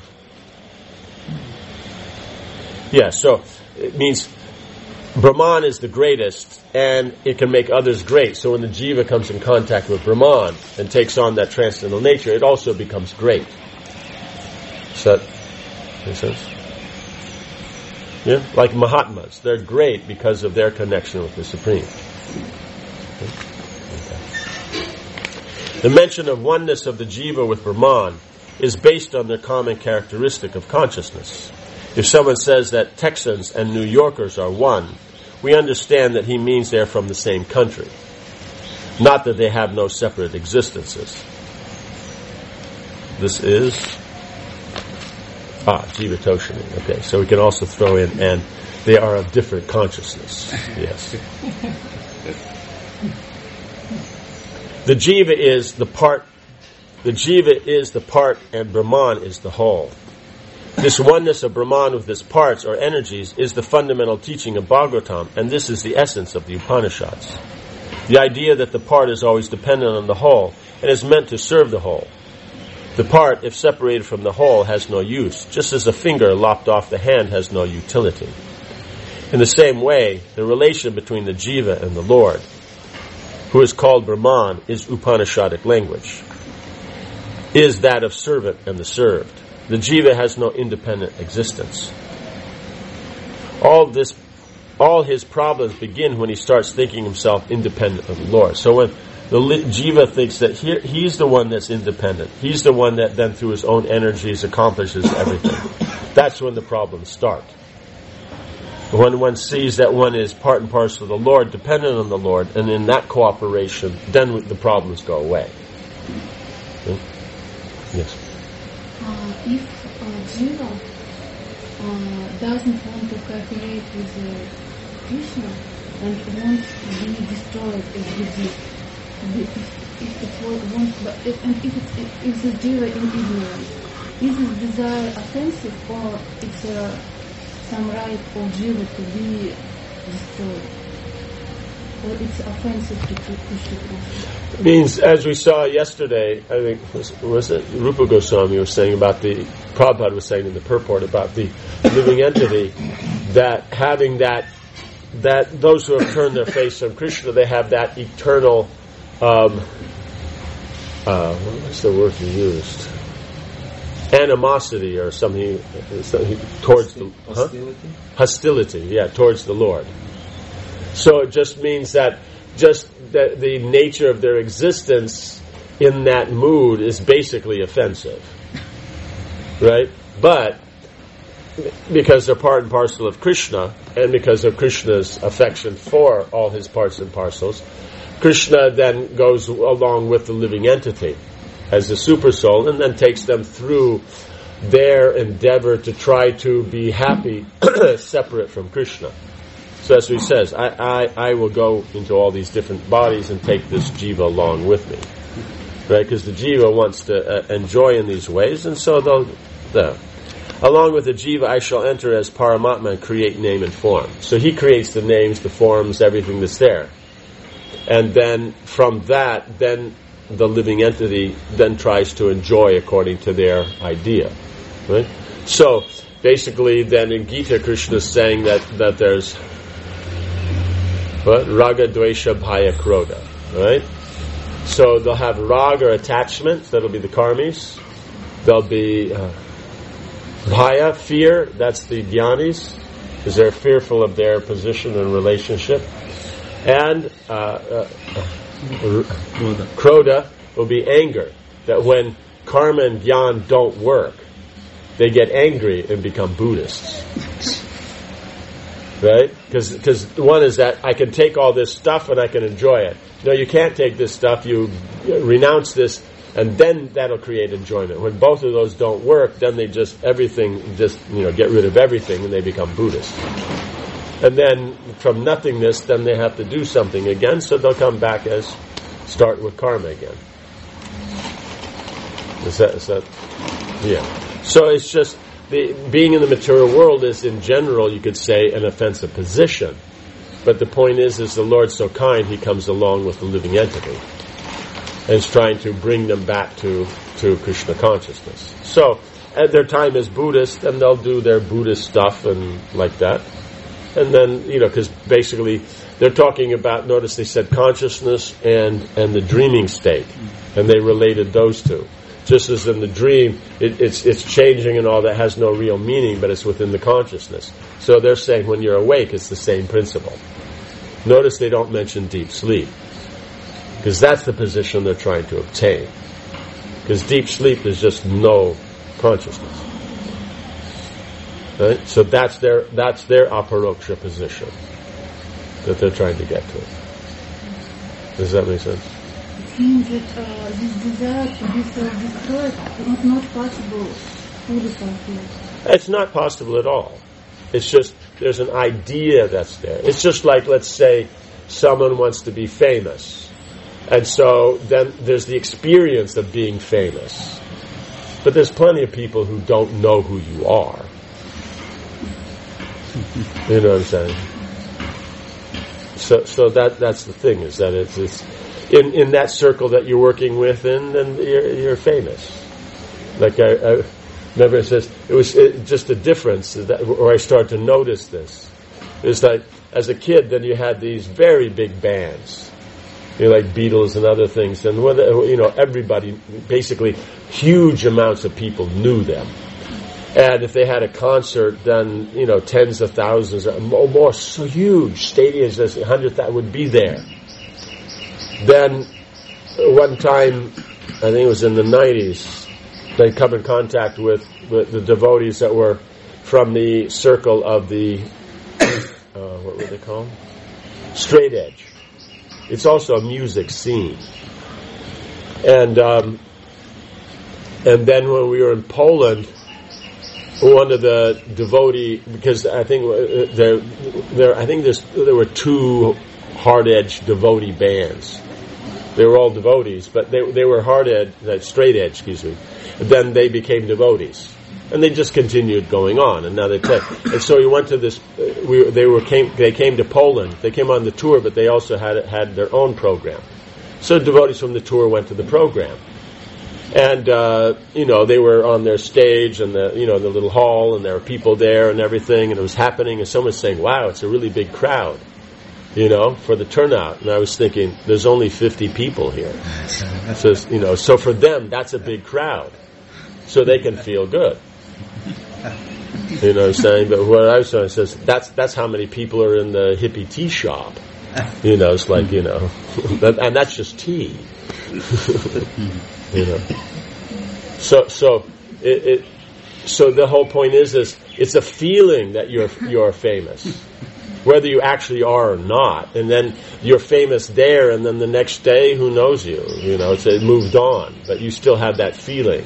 it means Brahman is the greatest, and it can make others great. So when the jiva comes in contact with Brahman and takes on that transcendental nature, it also becomes great. Does that make sense? Yeah? Like Mahatmas. They're great because of their connection with the Supreme. The mention of oneness of the jiva with Brahman is based on their common characteristic of consciousness. If someone says that Texans and New Yorkers are one, we understand that he means they're from the same country, not that they have no separate existences. This is Jiva Toshini. Okay, so we can also throw in, and they are of different consciousness. Yes. The jiva is the part. The jiva is the part, and Brahman is the whole. This oneness of Brahman with its parts or energies is the fundamental teaching of Bhagavatam, and this is the essence of the Upanishads. The idea that the part is always dependent on the whole and is meant to serve the whole. The part, if separated from the whole, has no use, just as a finger lopped off the hand has no utility. In the same way, the relation between the jiva and the Lord, who is called Brahman, is Upanishadic language, is that of servant and the served. The jiva has no independent existence. All his problems begin when he starts thinking himself independent of the Lord. So when the jiva thinks that he's the one that's independent, he's the one that then through his own energies accomplishes everything, that's when the problems start. When one sees that one is part and parcel of the Lord, dependent on the Lord, and in that cooperation, then the problems go away. Yes? If jiva doesn't want to cooperate with Krishna and wants to be destroyed as disease, if the jiva in ignorance, is this desire offensive, or it's some right for jiva to be destroyed, or it's offensive to Krishna? It means, as we saw yesterday, I think was it Rupa Goswami was saying about Prabhupada was saying in the purport about the living entity, that having that those who have turned their face from Krishna, they have that eternal what's the word you used? Animosity or something towards hostility, towards the Lord. So it just means that the nature of their existence in that mood is basically offensive, right? But because they're part and parcel of Krishna, and because of Krishna's affection for all his parts and parcels, Krishna then goes along with the living entity as a super soul, and then takes them through their endeavor to try to be happy separate from Krishna. So as he says, I will go into all these different bodies and take this jiva along with me, right? Because the jiva wants to enjoy in these ways, and so along with the jiva, I shall enter as Paramatma and create name and form. So he creates the names, the forms, everything that's there, and then from that, then the living entity then tries to enjoy according to their idea, right? So basically, then in Gita, Krishna is saying that there's raga, dvesha, bhaya, krodha, right? So they'll have raga, attachment, that'll be the karmis. There'll be bhaya, fear, that's the jnanis, because they're fearful of their position and relationship. And krodha will be anger, that when karma and jnana don't work, they get angry and become Buddhists. Right? Because one is that I can take all this stuff and I can enjoy it. No, you can't take this stuff, you renounce this, and then that'll create enjoyment. When both of those don't work, then they get rid of everything and they become Buddhists. And then from nothingness, then they have to do something again, so they'll come back start with karma again. Is that? Yeah. So it's just, being in the material world is, in general, you could say, an offensive position. But the point is the Lord's so kind, he comes along with the living entity and is trying to bring them back to Krishna consciousness. So, at their time as Buddhists, then they'll do their Buddhist stuff and like that. And then, because basically they're talking about, notice they said consciousness and the dreaming state, and they related those two. Just as in the dream, it's changing and all that has no real meaning, but it's within the consciousness. So they're saying when you're awake, it's the same principle. Notice they don't mention deep sleep, because that's the position they're trying to obtain. Because deep sleep is just no consciousness. Right? So that's their aparoksha position that they're trying to get to. Does that make sense? It means that this desire to be self-destroyed is not possible fully fulfilled. It's not possible at all. It's just there's an idea that's there. It's just like, let's say, someone wants to be famous, and so then there's the experience of being famous. But there's plenty of people who don't know who you are. You know what I'm saying? So that's the thing, is that it's in that circle that you're working with, and then you're famous. Like I remember, it says it was just a difference, or I started to notice this, It's like, as a kid, then you had these very big bands, like Beatles and other things, and everybody, basically, huge amounts of people knew them. And if they had a concert, then tens of thousands, more so huge stadiums, 100,000 would be there. Then one time, I think it was in the 90s, they come in contact with the devotees that were from the circle of the what were they called? Straight Edge. It's also a music scene. And then when we were in Poland, one of the devotee, because I think there were two hard edge devotee bands. They were all devotees, but they were straight edge, excuse me. And then they became devotees. And they just continued going on, and now and so we went to this. They came to Poland. They came on the tour, but they also had their own program. So devotees from the tour went to the program, and they were on their stage and the little hall, and there were people there and everything, and it was happening. And someone was saying, "Wow, it's a really big crowd," for the turnout. And I was thinking, "There's only 50 people here." So for them, that's a big crowd, so they can feel good. You know what I'm saying? But what I was saying says that's how many people are in the hippie tea shop. It's like, and that's just tea. So the whole point is it's a feeling that you're famous, whether you actually are or not. And then you're famous there, and then the next day, who knows you? It moved on, but you still have that feeling.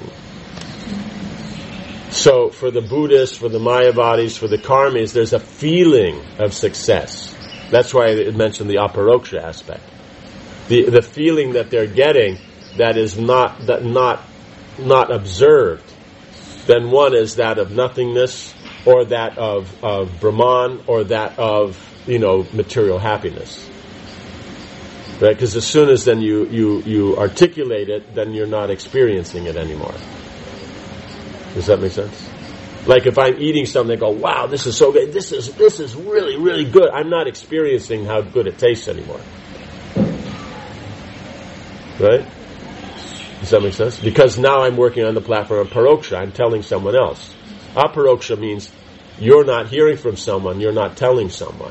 So for the Buddhists, for the Mayavadis, for the Karmis, there's a feeling of success. That's why it mentioned the aparoksha aspect. The feeling that they're getting that is not observed. Then one is that of nothingness, or that of Brahman, or that of material happiness. Right? Because as soon as then you articulate it, then you're not experiencing it anymore. Does that make sense? Like if I'm eating something, I go, "Wow, this is so good. This is really, really good." I'm not experiencing how good it tastes anymore. Right? Does that make sense? Because now I'm working on the platform of paroksha. I'm telling someone else. Aparoksha means you're not hearing from someone, you're not telling someone.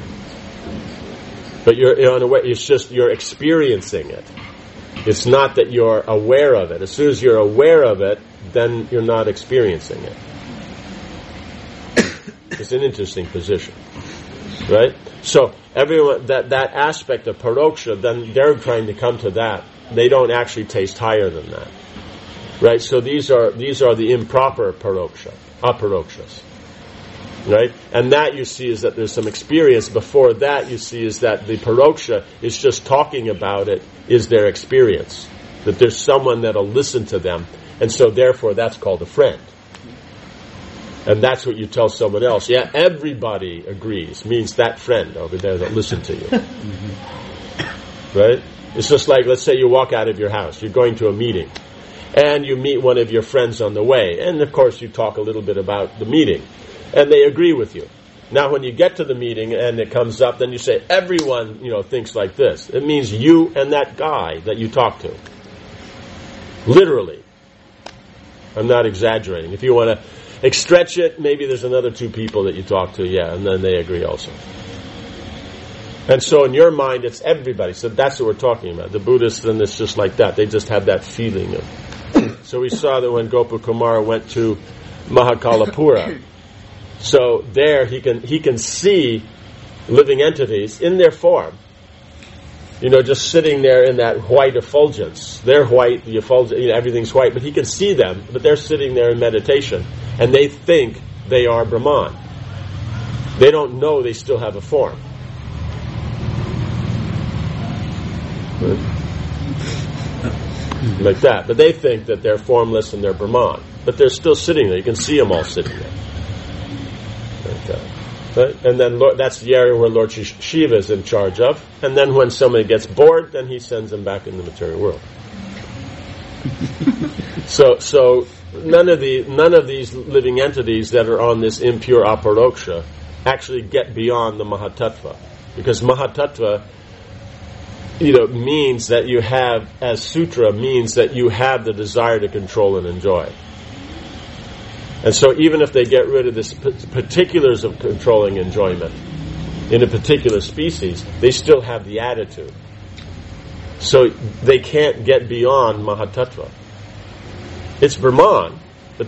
But you're in a way, it's just you're experiencing it. It's not that you're aware of it. As soon as you're aware of it, then you're not experiencing it. It's an interesting position, right? So everyone that aspect of paroksha, then they're trying to come to that. They don't actually taste higher than that, right? So these are the improper aparokshas, right? And that you see is that there's some experience. Before that, you see is that the paroksha is just talking about it is their experience, that there's someone that'll listen to them. And so, therefore, that's called a friend. And that's what you tell someone else. Yeah, everybody agrees. Means that friend over there that listened to you. Right? It's just like, let's say you walk out of your house. You're going to a meeting. And you meet one of your friends on the way. And, of course, you talk a little bit about the meeting. And they agree with you. Now, when you get to the meeting and it comes up, then you say, everyone, thinks like this. It means you and that guy that you talk to. Literally. I'm not exaggerating. If you want to stretch it, maybe there's another two people that you talk to, and then they agree also. And so in your mind, it's everybody. So that's what we're talking about. The Buddhists, then it's just like that. They just have that feeling of. So we saw that when Gopakumara went to Mahakalapura, so there he can see living entities in their form. Just sitting there in that white effulgence. They're white, the effulgence, everything's white, but he can see them, but they're sitting there in meditation, and they think they are Brahman. They don't know they still have a form. Like that. But they think that they're formless and they're Brahman. But they're still sitting there. You can see them all sitting there. Okay. Right? And then that's the area where Lord Shiva is in charge of. And then when somebody gets bored, then he sends them back in the material world. So none of these living entities that are on this impure aparoksha actually get beyond the Mahatattva. Because Mahatattva, means that you have, as sutra, means that you have the desire to control and enjoy. And so even if they get rid of the particulars of controlling enjoyment in a particular species, they still have the attitude. So they can't get beyond Mahatattva. It's Brahman, but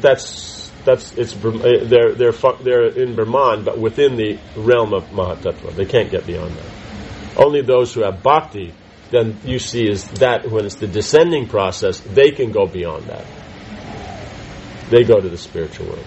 they're in Brahman, but within the realm of Mahatattva. They can't get beyond that. Only those who have bhakti, then you see is that when it's the descending process, they can go beyond that. They go to the spiritual world.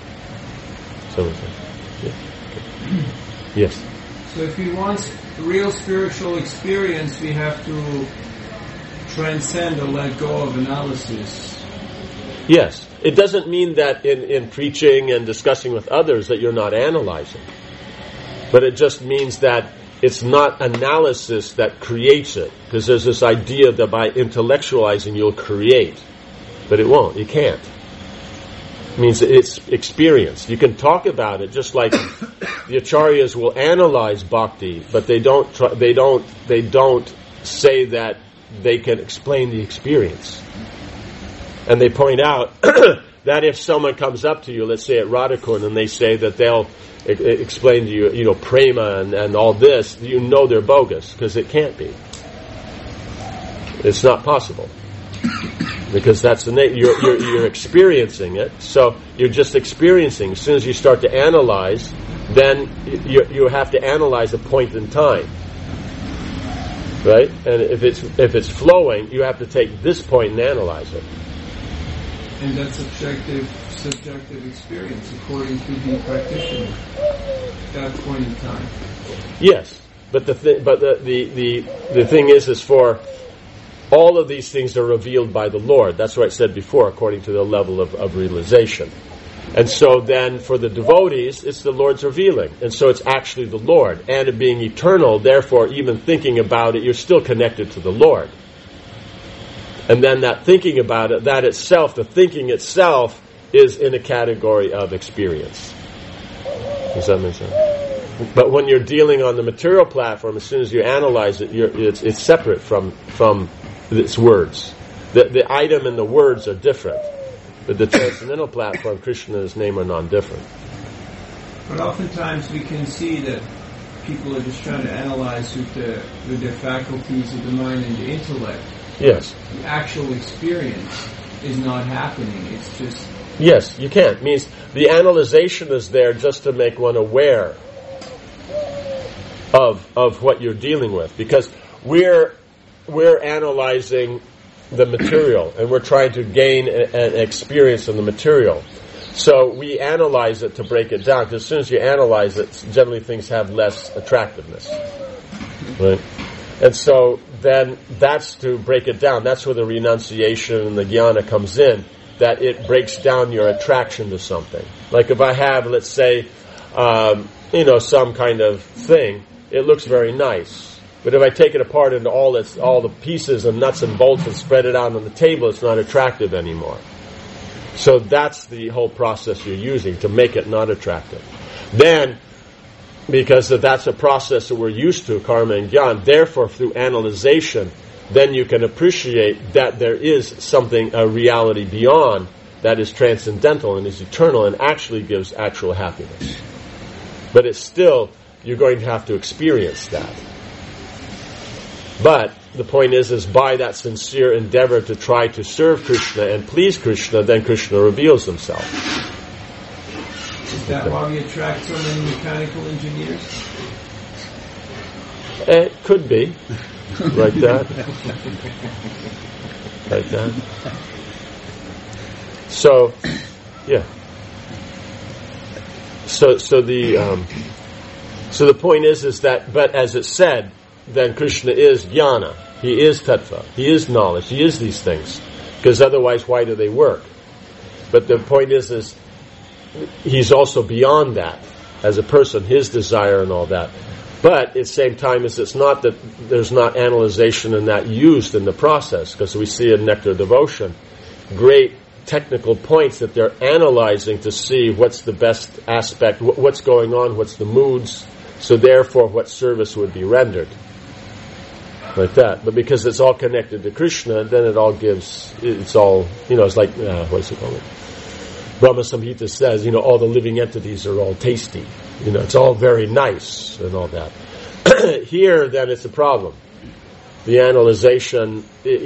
Yes. So if we want real spiritual experience, we have to transcend or let go of analysis. Yes. It doesn't mean that in preaching and discussing with others that you're not analyzing. But it just means that it's not analysis that creates it. Because there's this idea that by intellectualizing you'll create. But it won't. You can't. It means it's experience. You can talk about it just like the acharyas will analyze bhakti, but they don't say that they can explain the experience. And they point out that if someone comes up to you, let's say at Radhakund, and they say that they'll explain to you, prema and all this, they're bogus, because it can't be. It's not possible. Because that's the you're experiencing it, so you're just experiencing. As soon as you start to analyze, then you have to analyze a point in time, right? And if it's flowing, you have to take this point and analyze it. And that's subjective experience according to the practitioner at that point in time. Yes, but the thing is for all of these things are revealed by the Lord. That's what I said before, according to the level of realization. And so then for the devotees, it's the Lord's revealing. And so it's actually the Lord. And it being eternal, therefore, even thinking about it, you're still connected to the Lord. And then that thinking about it, that itself, the thinking itself, is in a category of experience. Does that make sense? But when you're dealing on the material platform, as soon as you analyze it, it's separate from its words. The item and the words are different. But the transcendental platform, Krishna and His name are non-different. But oftentimes we can see that people are just trying to analyze with their faculties of the mind and the intellect. Yes. The actual experience is not happening. It's just... Yes, you can't. It means the analyzation is there just to make one aware of what you're dealing with. Because we're analyzing the material, and we're trying to gain an experience in the material. So we analyze it to break it down, because as soon as you analyze it, generally things have less attractiveness. Right? And so then that's to break it down. That's where the renunciation and the jnana comes in, that it breaks down your attraction to something. Like if I have, let's say, some kind of thing, it looks very nice. But if I take it apart into all the pieces and nuts and bolts and spread it out on the table, it's not attractive anymore. So that's the whole process you're using to make it not attractive. Then, because that's a process that we're used to, karma and jnana, therefore through analyzation, then you can appreciate that there is something, a reality beyond, that is transcendental and is eternal and actually gives actual happiness. But it's still, you're going to have to experience that. But the point is by that sincere endeavor to try to serve Krishna and please Krishna, then Krishna reveals himself. Is that why we attract so many mechanical engineers? It could be. Like that. Like that. So, yeah. So the point is that, but as it said, then Krishna is jnana. He is tattva. He is knowledge. He is these things. Because otherwise, why do they work? But the point is he's also beyond that as a person, his desire and all that. But at the same time, it's not that there's not analyzation and that used in the process, because we see in Nectar Devotion great technical points that they're analyzing to see what's the best aspect, what's going on, what's the moods, so therefore what service would be rendered. Like that. But because it's all connected to Krishna, then it all gives, it's all, it's like, what's it called? Brahma Samhita says, all the living entities are all tasty. It's all very nice and all that. Here, then, it's a problem. The analyzation,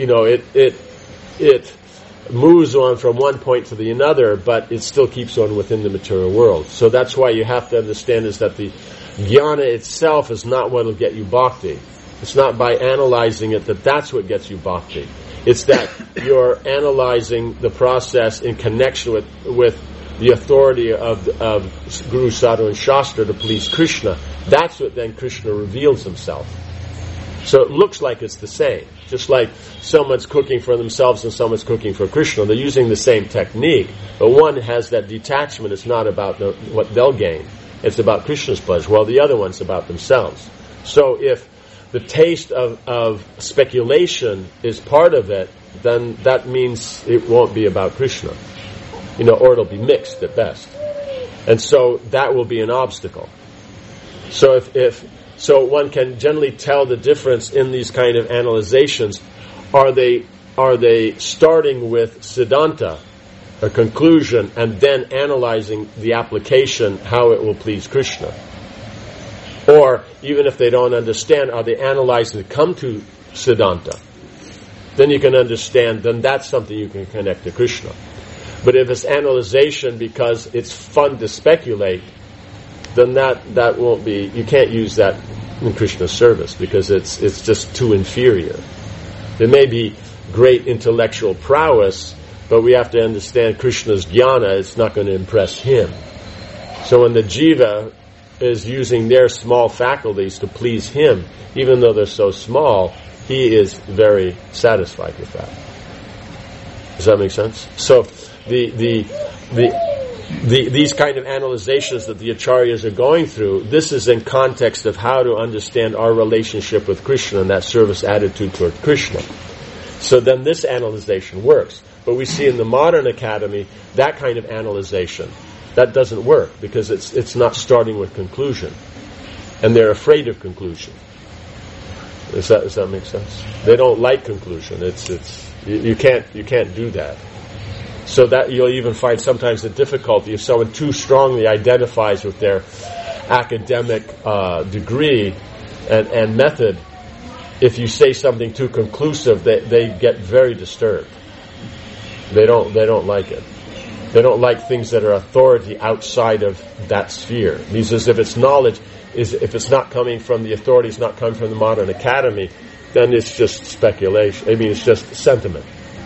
it moves on from one point to the another, but it still keeps on within the material world. So that's why you have to understand is that the jnana itself is not what will get you bhakti. It's not by analyzing it that's what gets you bhakti. It's that you're analyzing the process in connection with the authority of Guru, Sadhu, and Shastra to please Krishna. That's what then Krishna reveals himself. So it looks like it's the same. Just like someone's cooking for themselves and someone's cooking for Krishna. They're using the same technique, but one has that detachment. It's not about what they'll gain. It's about Krishna's pleasure, while the other one's about themselves. So if the taste of speculation is part of it, then that means it won't be about Krishna. Or it'll be mixed at best. And so that will be an obstacle. So so one can generally tell the difference in these kind of analyzations. Are they starting with Siddhanta, a conclusion, and then analyzing the application, how it will please Krishna? Or, even if they don't understand, are they analyzing to come to Siddhanta? Then you can understand, then that's something you can connect to Krishna. But if it's analyzation because it's fun to speculate, then that won't be, you can't use that in Krishna's service because it's just too inferior. It may be great intellectual prowess, but we have to understand Krishna's jnana, it's not going to impress him. So when the jiva is using their small faculties to please him, even though they're so small, he is very satisfied with that. Does that make sense? So these kind of analyzations that the acharyas are going through, this is in context of how to understand our relationship with Krishna and that service attitude toward Krishna. So then this analyzation works. But we see in the modern academy, that kind of analyzation, that doesn't work because it's not starting with conclusion. And they're afraid of conclusion. Does that make sense? They don't like conclusion. You can't do that. So that you'll even find sometimes the difficulty if someone too strongly identifies with their academic degree and method. If you say something too conclusive, they get very disturbed. They don't like it. They don't like things that are authority outside of that sphere. It means as if it's knowledge, if it's not coming from the authorities, not coming from the modern academy, then it's just speculation. I mean, it's just sentiment.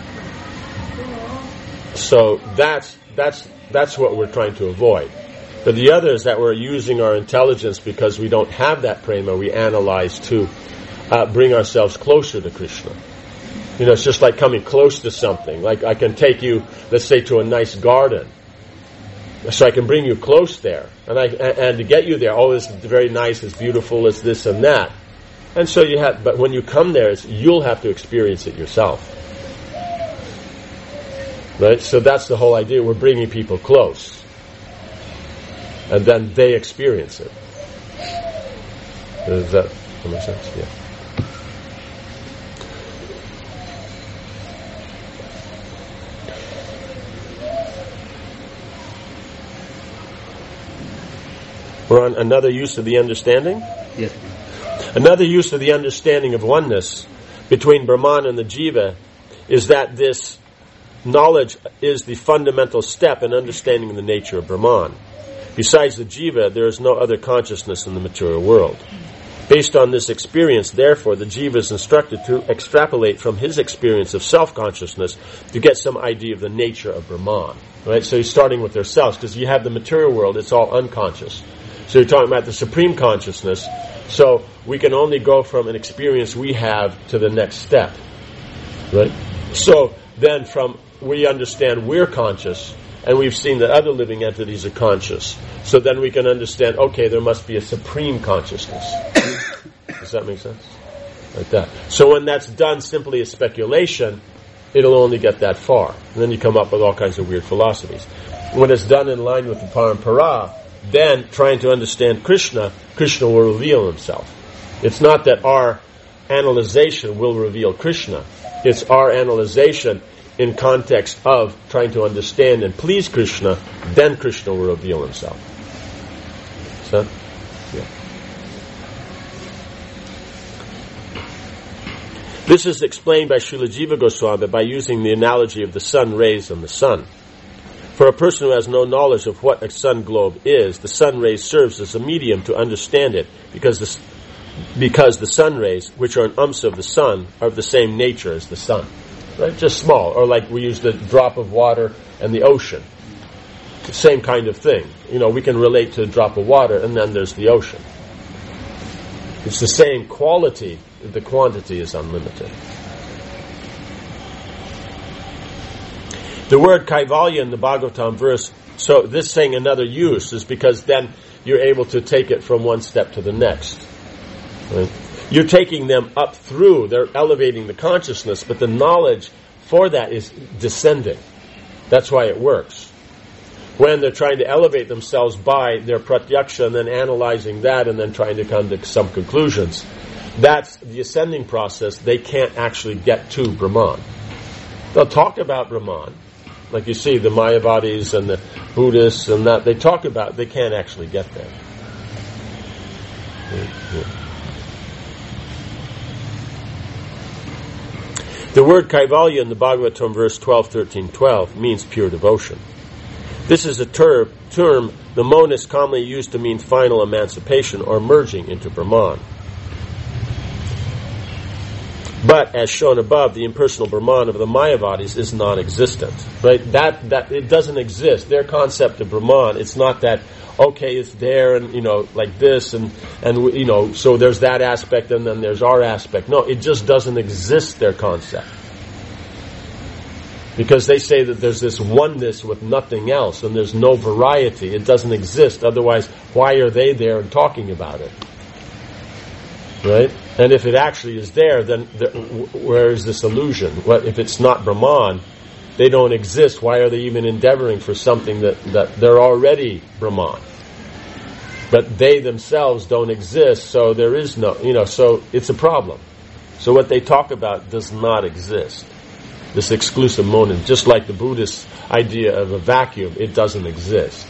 So that's what we're trying to avoid. But the other is that we're using our intelligence because we don't have that prema. We analyze to bring ourselves closer to Krishna. It's just like coming close to something. Like I can take you, let's say, to a nice garden. So I can bring you close there. And to get you there, it's very nice, it's beautiful, it's this and that. And so but when you come there, you'll have to experience it yourself. Right? So that's the whole idea. We're bringing people close. And then they experience it. Does that make sense? Yeah. We're on another use of the understanding? Yes. Another use of the understanding of oneness between Brahman and the Jiva is that this knowledge is the fundamental step in understanding the nature of Brahman. Besides the Jiva, there is no other consciousness in the material world. Based on this experience, therefore, the Jiva is instructed to extrapolate from his experience of self-consciousness to get some idea of the nature of Brahman. Right? So he's starting with themselves, because you have the material world, it's all unconscious. So you're talking about the supreme consciousness. So we can only go from an experience we have to the next step. Right? So then we understand we're conscious, and we've seen that other living entities are conscious. So then we can understand, okay, there must be a supreme consciousness. Does that make sense? Like that. So when that's done simply as speculation, it'll only get that far. And then you come up with all kinds of weird philosophies. When it's done in line with the parampara, then trying to understand Krishna will reveal himself. It's not that our analyzation will reveal Krishna. It's our analyzation in context of trying to understand and please Krishna, then Krishna will reveal himself. So, yeah. This is explained by Srila Jiva Goswami by using the analogy of the sun rays and the sun. For a person who has no knowledge of what a sun globe is, the sun rays serves as a medium to understand it, because the sun rays, which are an umsa of the sun, are of the same nature as the sun. Right? Just small. Or like we use the drop of water and the ocean. The same kind of thing. We can relate to a drop of water, and then there's the ocean. It's the same quality. The quantity is unlimited. The word kaivalya in the Bhagavatam verse, so this saying another use is because then you're able to take it from one step to the next. Right? You're taking them up through, they're elevating the consciousness, but the knowledge for that is descending. That's why it works. When they're trying to elevate themselves by their pratyaksha and then analyzing that and then trying to come to some conclusions, that's the ascending process. They can't actually get to Brahman. They'll talk about Brahman, like you see the Mayavadis and the Buddhists and that, they talk about, they can't actually get there. Yeah. The word kaivalya in the Bhagavatam verse 12, 13, 12 means pure devotion. This is a term the monists commonly use to mean final emancipation or merging into Brahman. But, as shown above, the impersonal Brahman of the Mayavadis is non-existent. Right? That it doesn't exist. Their concept of Brahman, it's not that, okay, it's there and, like this and so there's that aspect and then there's our aspect. No, it just doesn't exist, their concept. Because they say that there's this oneness with nothing else and there's no variety. It doesn't exist. Otherwise, why are they there and talking about it? Right? And if it actually is there, then where is this illusion? If it's not Brahman, they don't exist. Why are they even endeavoring for something that they're already Brahman? But they themselves don't exist, so there is no, so it's a problem. So what they talk about does not exist. This exclusive monism, just like the Buddhist idea of a vacuum, it doesn't exist.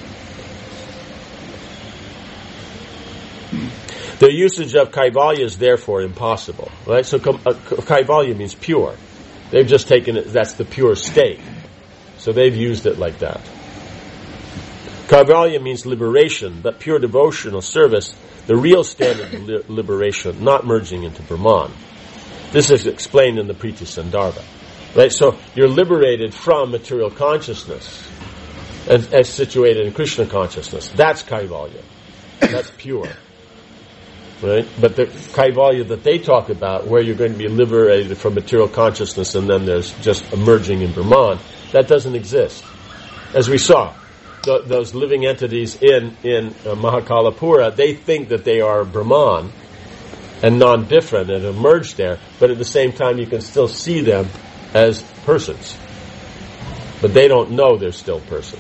The usage of kaivalya is therefore impossible, right? So kaivalya means pure. They've just taken it, that's the pure state. So they've used it like that. Kaivalya means liberation, but pure devotional service, the real standard of liberation, not merging into Brahman. This is explained in the Priti Sandarbha. Right? So you're liberated from material consciousness as situated in Krishna consciousness. That's kaivalya. That's pure. Right? But the kaivalya that they talk about, where you're going to be liberated from material consciousness and then there's just emerging in Brahman, that doesn't exist. As we saw, those living entities in Mahakalapura, they think that they are Brahman and non-different and emerge there, but at the same time you can still see them as persons. But they don't know they're still persons.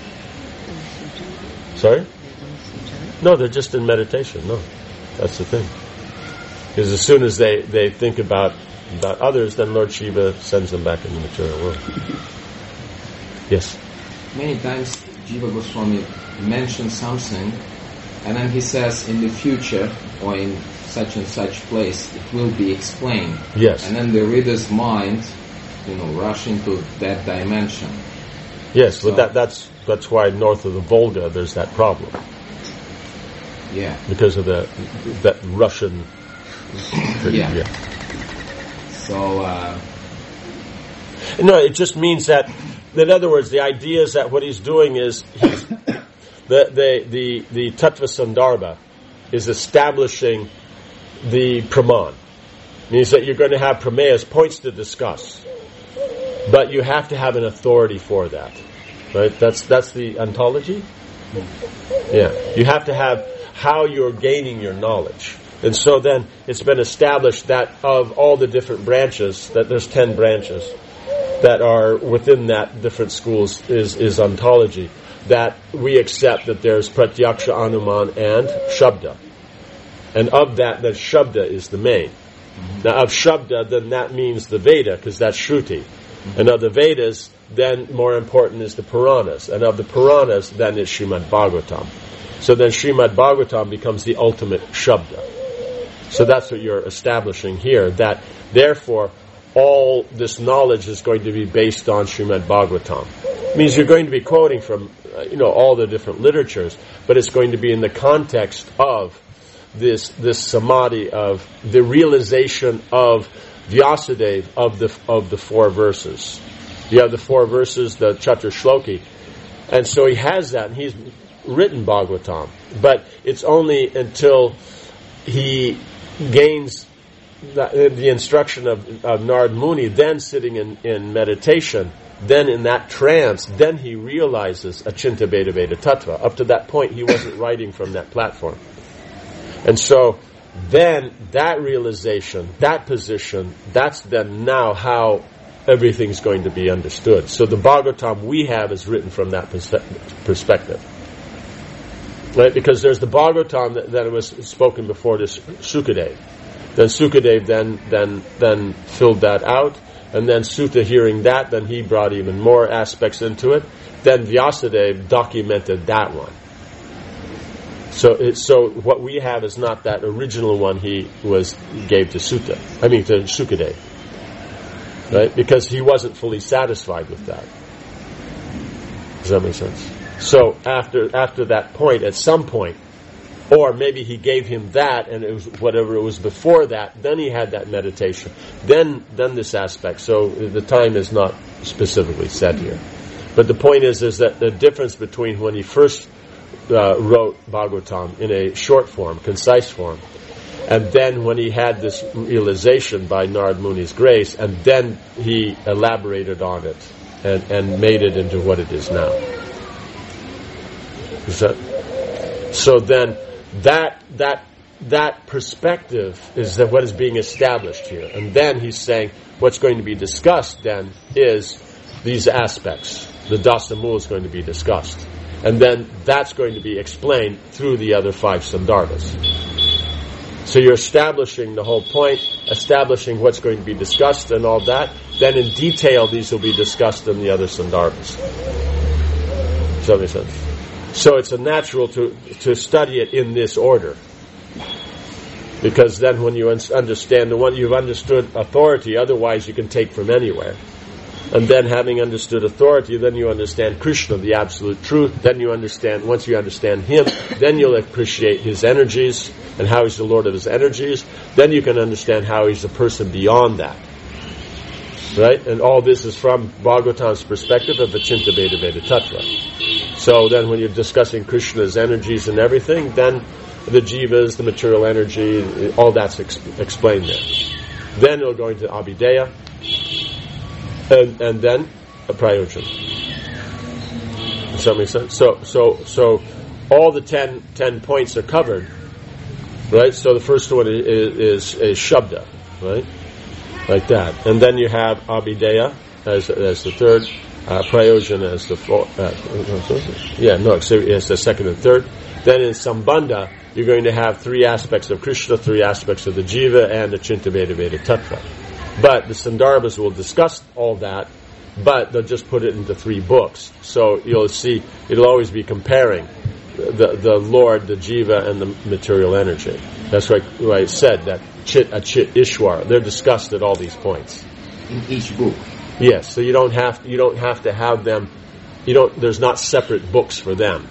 Sorry? No, they're just in meditation, no. That's the thing. Because as soon as they think about others, then Lord Shiva sends them back in the material world. Yes? Many times Jiva Goswami mentions something and then he says in the future or in such and such place it will be explained. Yes. And then the reader's mind, rush into that dimension. Yes, so, but that's why north of the Volga there's that problem. Yeah. Because of that Russian. Yeah. So. No, it just means that. In other words, the idea is that what he's doing is the Tattva Sandarbha is establishing the Praman. It means that you're going to have Pramayas, points to discuss, but you have to have an authority for that. Right? That's the ontology. Yeah, you have to have how you're gaining your knowledge. And so then it's been established that of all the different branches, that there's 10 branches, that are within that different schools is ontology. That we accept that there's Pratyaksha, Anuman, and Shabda. And of that Shabda is the main. Now of Shabda, then that means the Veda, because that's Shruti. And of the Vedas, then more important is the Puranas. And of the Puranas, then is Srimad Bhagavatam. So then Srimad Bhagavatam becomes the ultimate Shabda. So that's what you're establishing here, that therefore all this knowledge is going to be based on Srimad Bhagavatam. It means you're going to be quoting from all the different literatures, but it's going to be in the context of this samadhi of the realization of Vyasadeva of the 4 verses. You have the 4 verses, the Chatur Shloki, and so he has that, and he's written Bhagavatam, but it's only until he gains the instruction of Narad Muni, then sitting in meditation, then in that trance, then he realizes Achinta Bheda Veda Tattva. Up to that point, he wasn't writing from that platform. And so, then that realization, that position, that's then now how everything's going to be understood. So the Bhagavatam we have is written from that perspective. Right? Because there's the Bhagavatam that was spoken before this Sukadev. Then Sukadev then filled that out, and then Sutta hearing that, then he brought even more aspects into it. Then Vyasadeva documented that one. So what we have is not that original one he gave to Sukadev. Right? Because he wasn't fully satisfied with that. Does that make sense? So after that point, at some point, or maybe he gave him that, and it was whatever it was before that, then he had that meditation. Then this aspect. So the time is not specifically set here. But the point is that the difference between when he first wrote Bhagavatam in a short form, concise form, and then when he had this realization by Narad Muni's grace, and then he elaborated on it and made it into what it is now. So then that perspective is that what is being established here. And then he's saying what's going to be discussed then is these aspects. The Dasamula is going to be discussed. And then that's going to be explained through the other 5 Sandarbhas. So you're establishing the whole point, establishing what's going to be discussed and all that. Then in detail these will be discussed in the other Sandarbhas. Does that make sense? So it's a natural to study it in this order. Because then when you understand the one, you've understood authority, otherwise you can take from anywhere. And then having understood authority, then you understand Krishna, the absolute truth. Then you understand, once you understand him, then you'll appreciate his energies and how he's the Lord of his energies. Then you can understand how he's a person beyond that. Right? And all this is from Bhagavatam's perspective of Achinta Bheda Veda Tattva. So then when you're discussing Krishna's energies and everything, then the jivas, the material energy, all that's explained there. Then it'll go into Abhideya, and then a Prayojan. Does that make sense? So all the 10 points are covered, right? So the first one is Shabda, right? Like that. And then you have Abhideya as the third, Prayojan as the fourth. So it's the second and third. Then in Sambandha, you're going to have 3 aspects of Krishna, 3 aspects of the Jiva, and the Achinta Bheda Veda Tattva. But the Sandarbhas will discuss all that, but they'll just put it into 3 books. So you'll see, it'll always be comparing the Lord, the Jiva, and the material energy. That's why I said that Chit, Achit, Ishwar, they're discussed at all these points. In each book. Yes, so you don't have to have them, there's not separate books for them.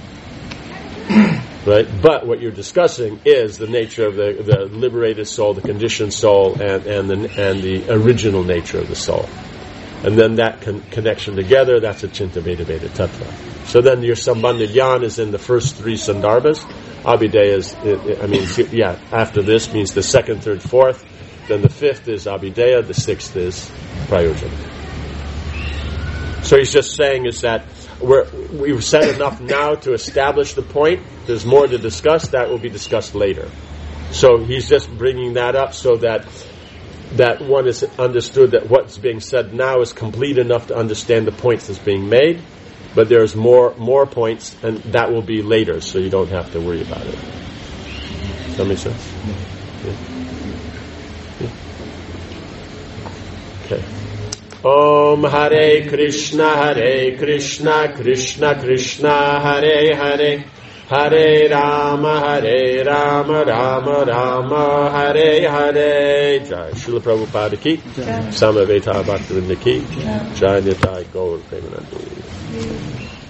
Right? But what you're discussing is the nature of the liberated soul, the conditioned soul, and the original nature of the soul. And then that connection together, that's a Achinta Bheda Veda Tattva. So then your Sambandha Jnana is in the first 3 Sandarbhas. Abhideya is, after this means the second, third, fourth. Then the 5th is Abhideya, the 6th is Prayojan. So he's just saying is that we've said enough now to establish the point. There's more to discuss. That will be discussed later. So he's just bringing that up so that that one is understood that what's being said now is complete enough to understand the points that's being made, but there's more points, and that will be later, so you don't have to worry about it. Does that make sense? Yeah. Okay. Om Hare Krishna, Krishna Krishna, Hare Hare, Hare Rama, Rama Rama, Hare Hare. Jai Srila Prabhupada ki, Samaveta Bhaktivinoda ki, Jai Nitai Gaur Premanandi.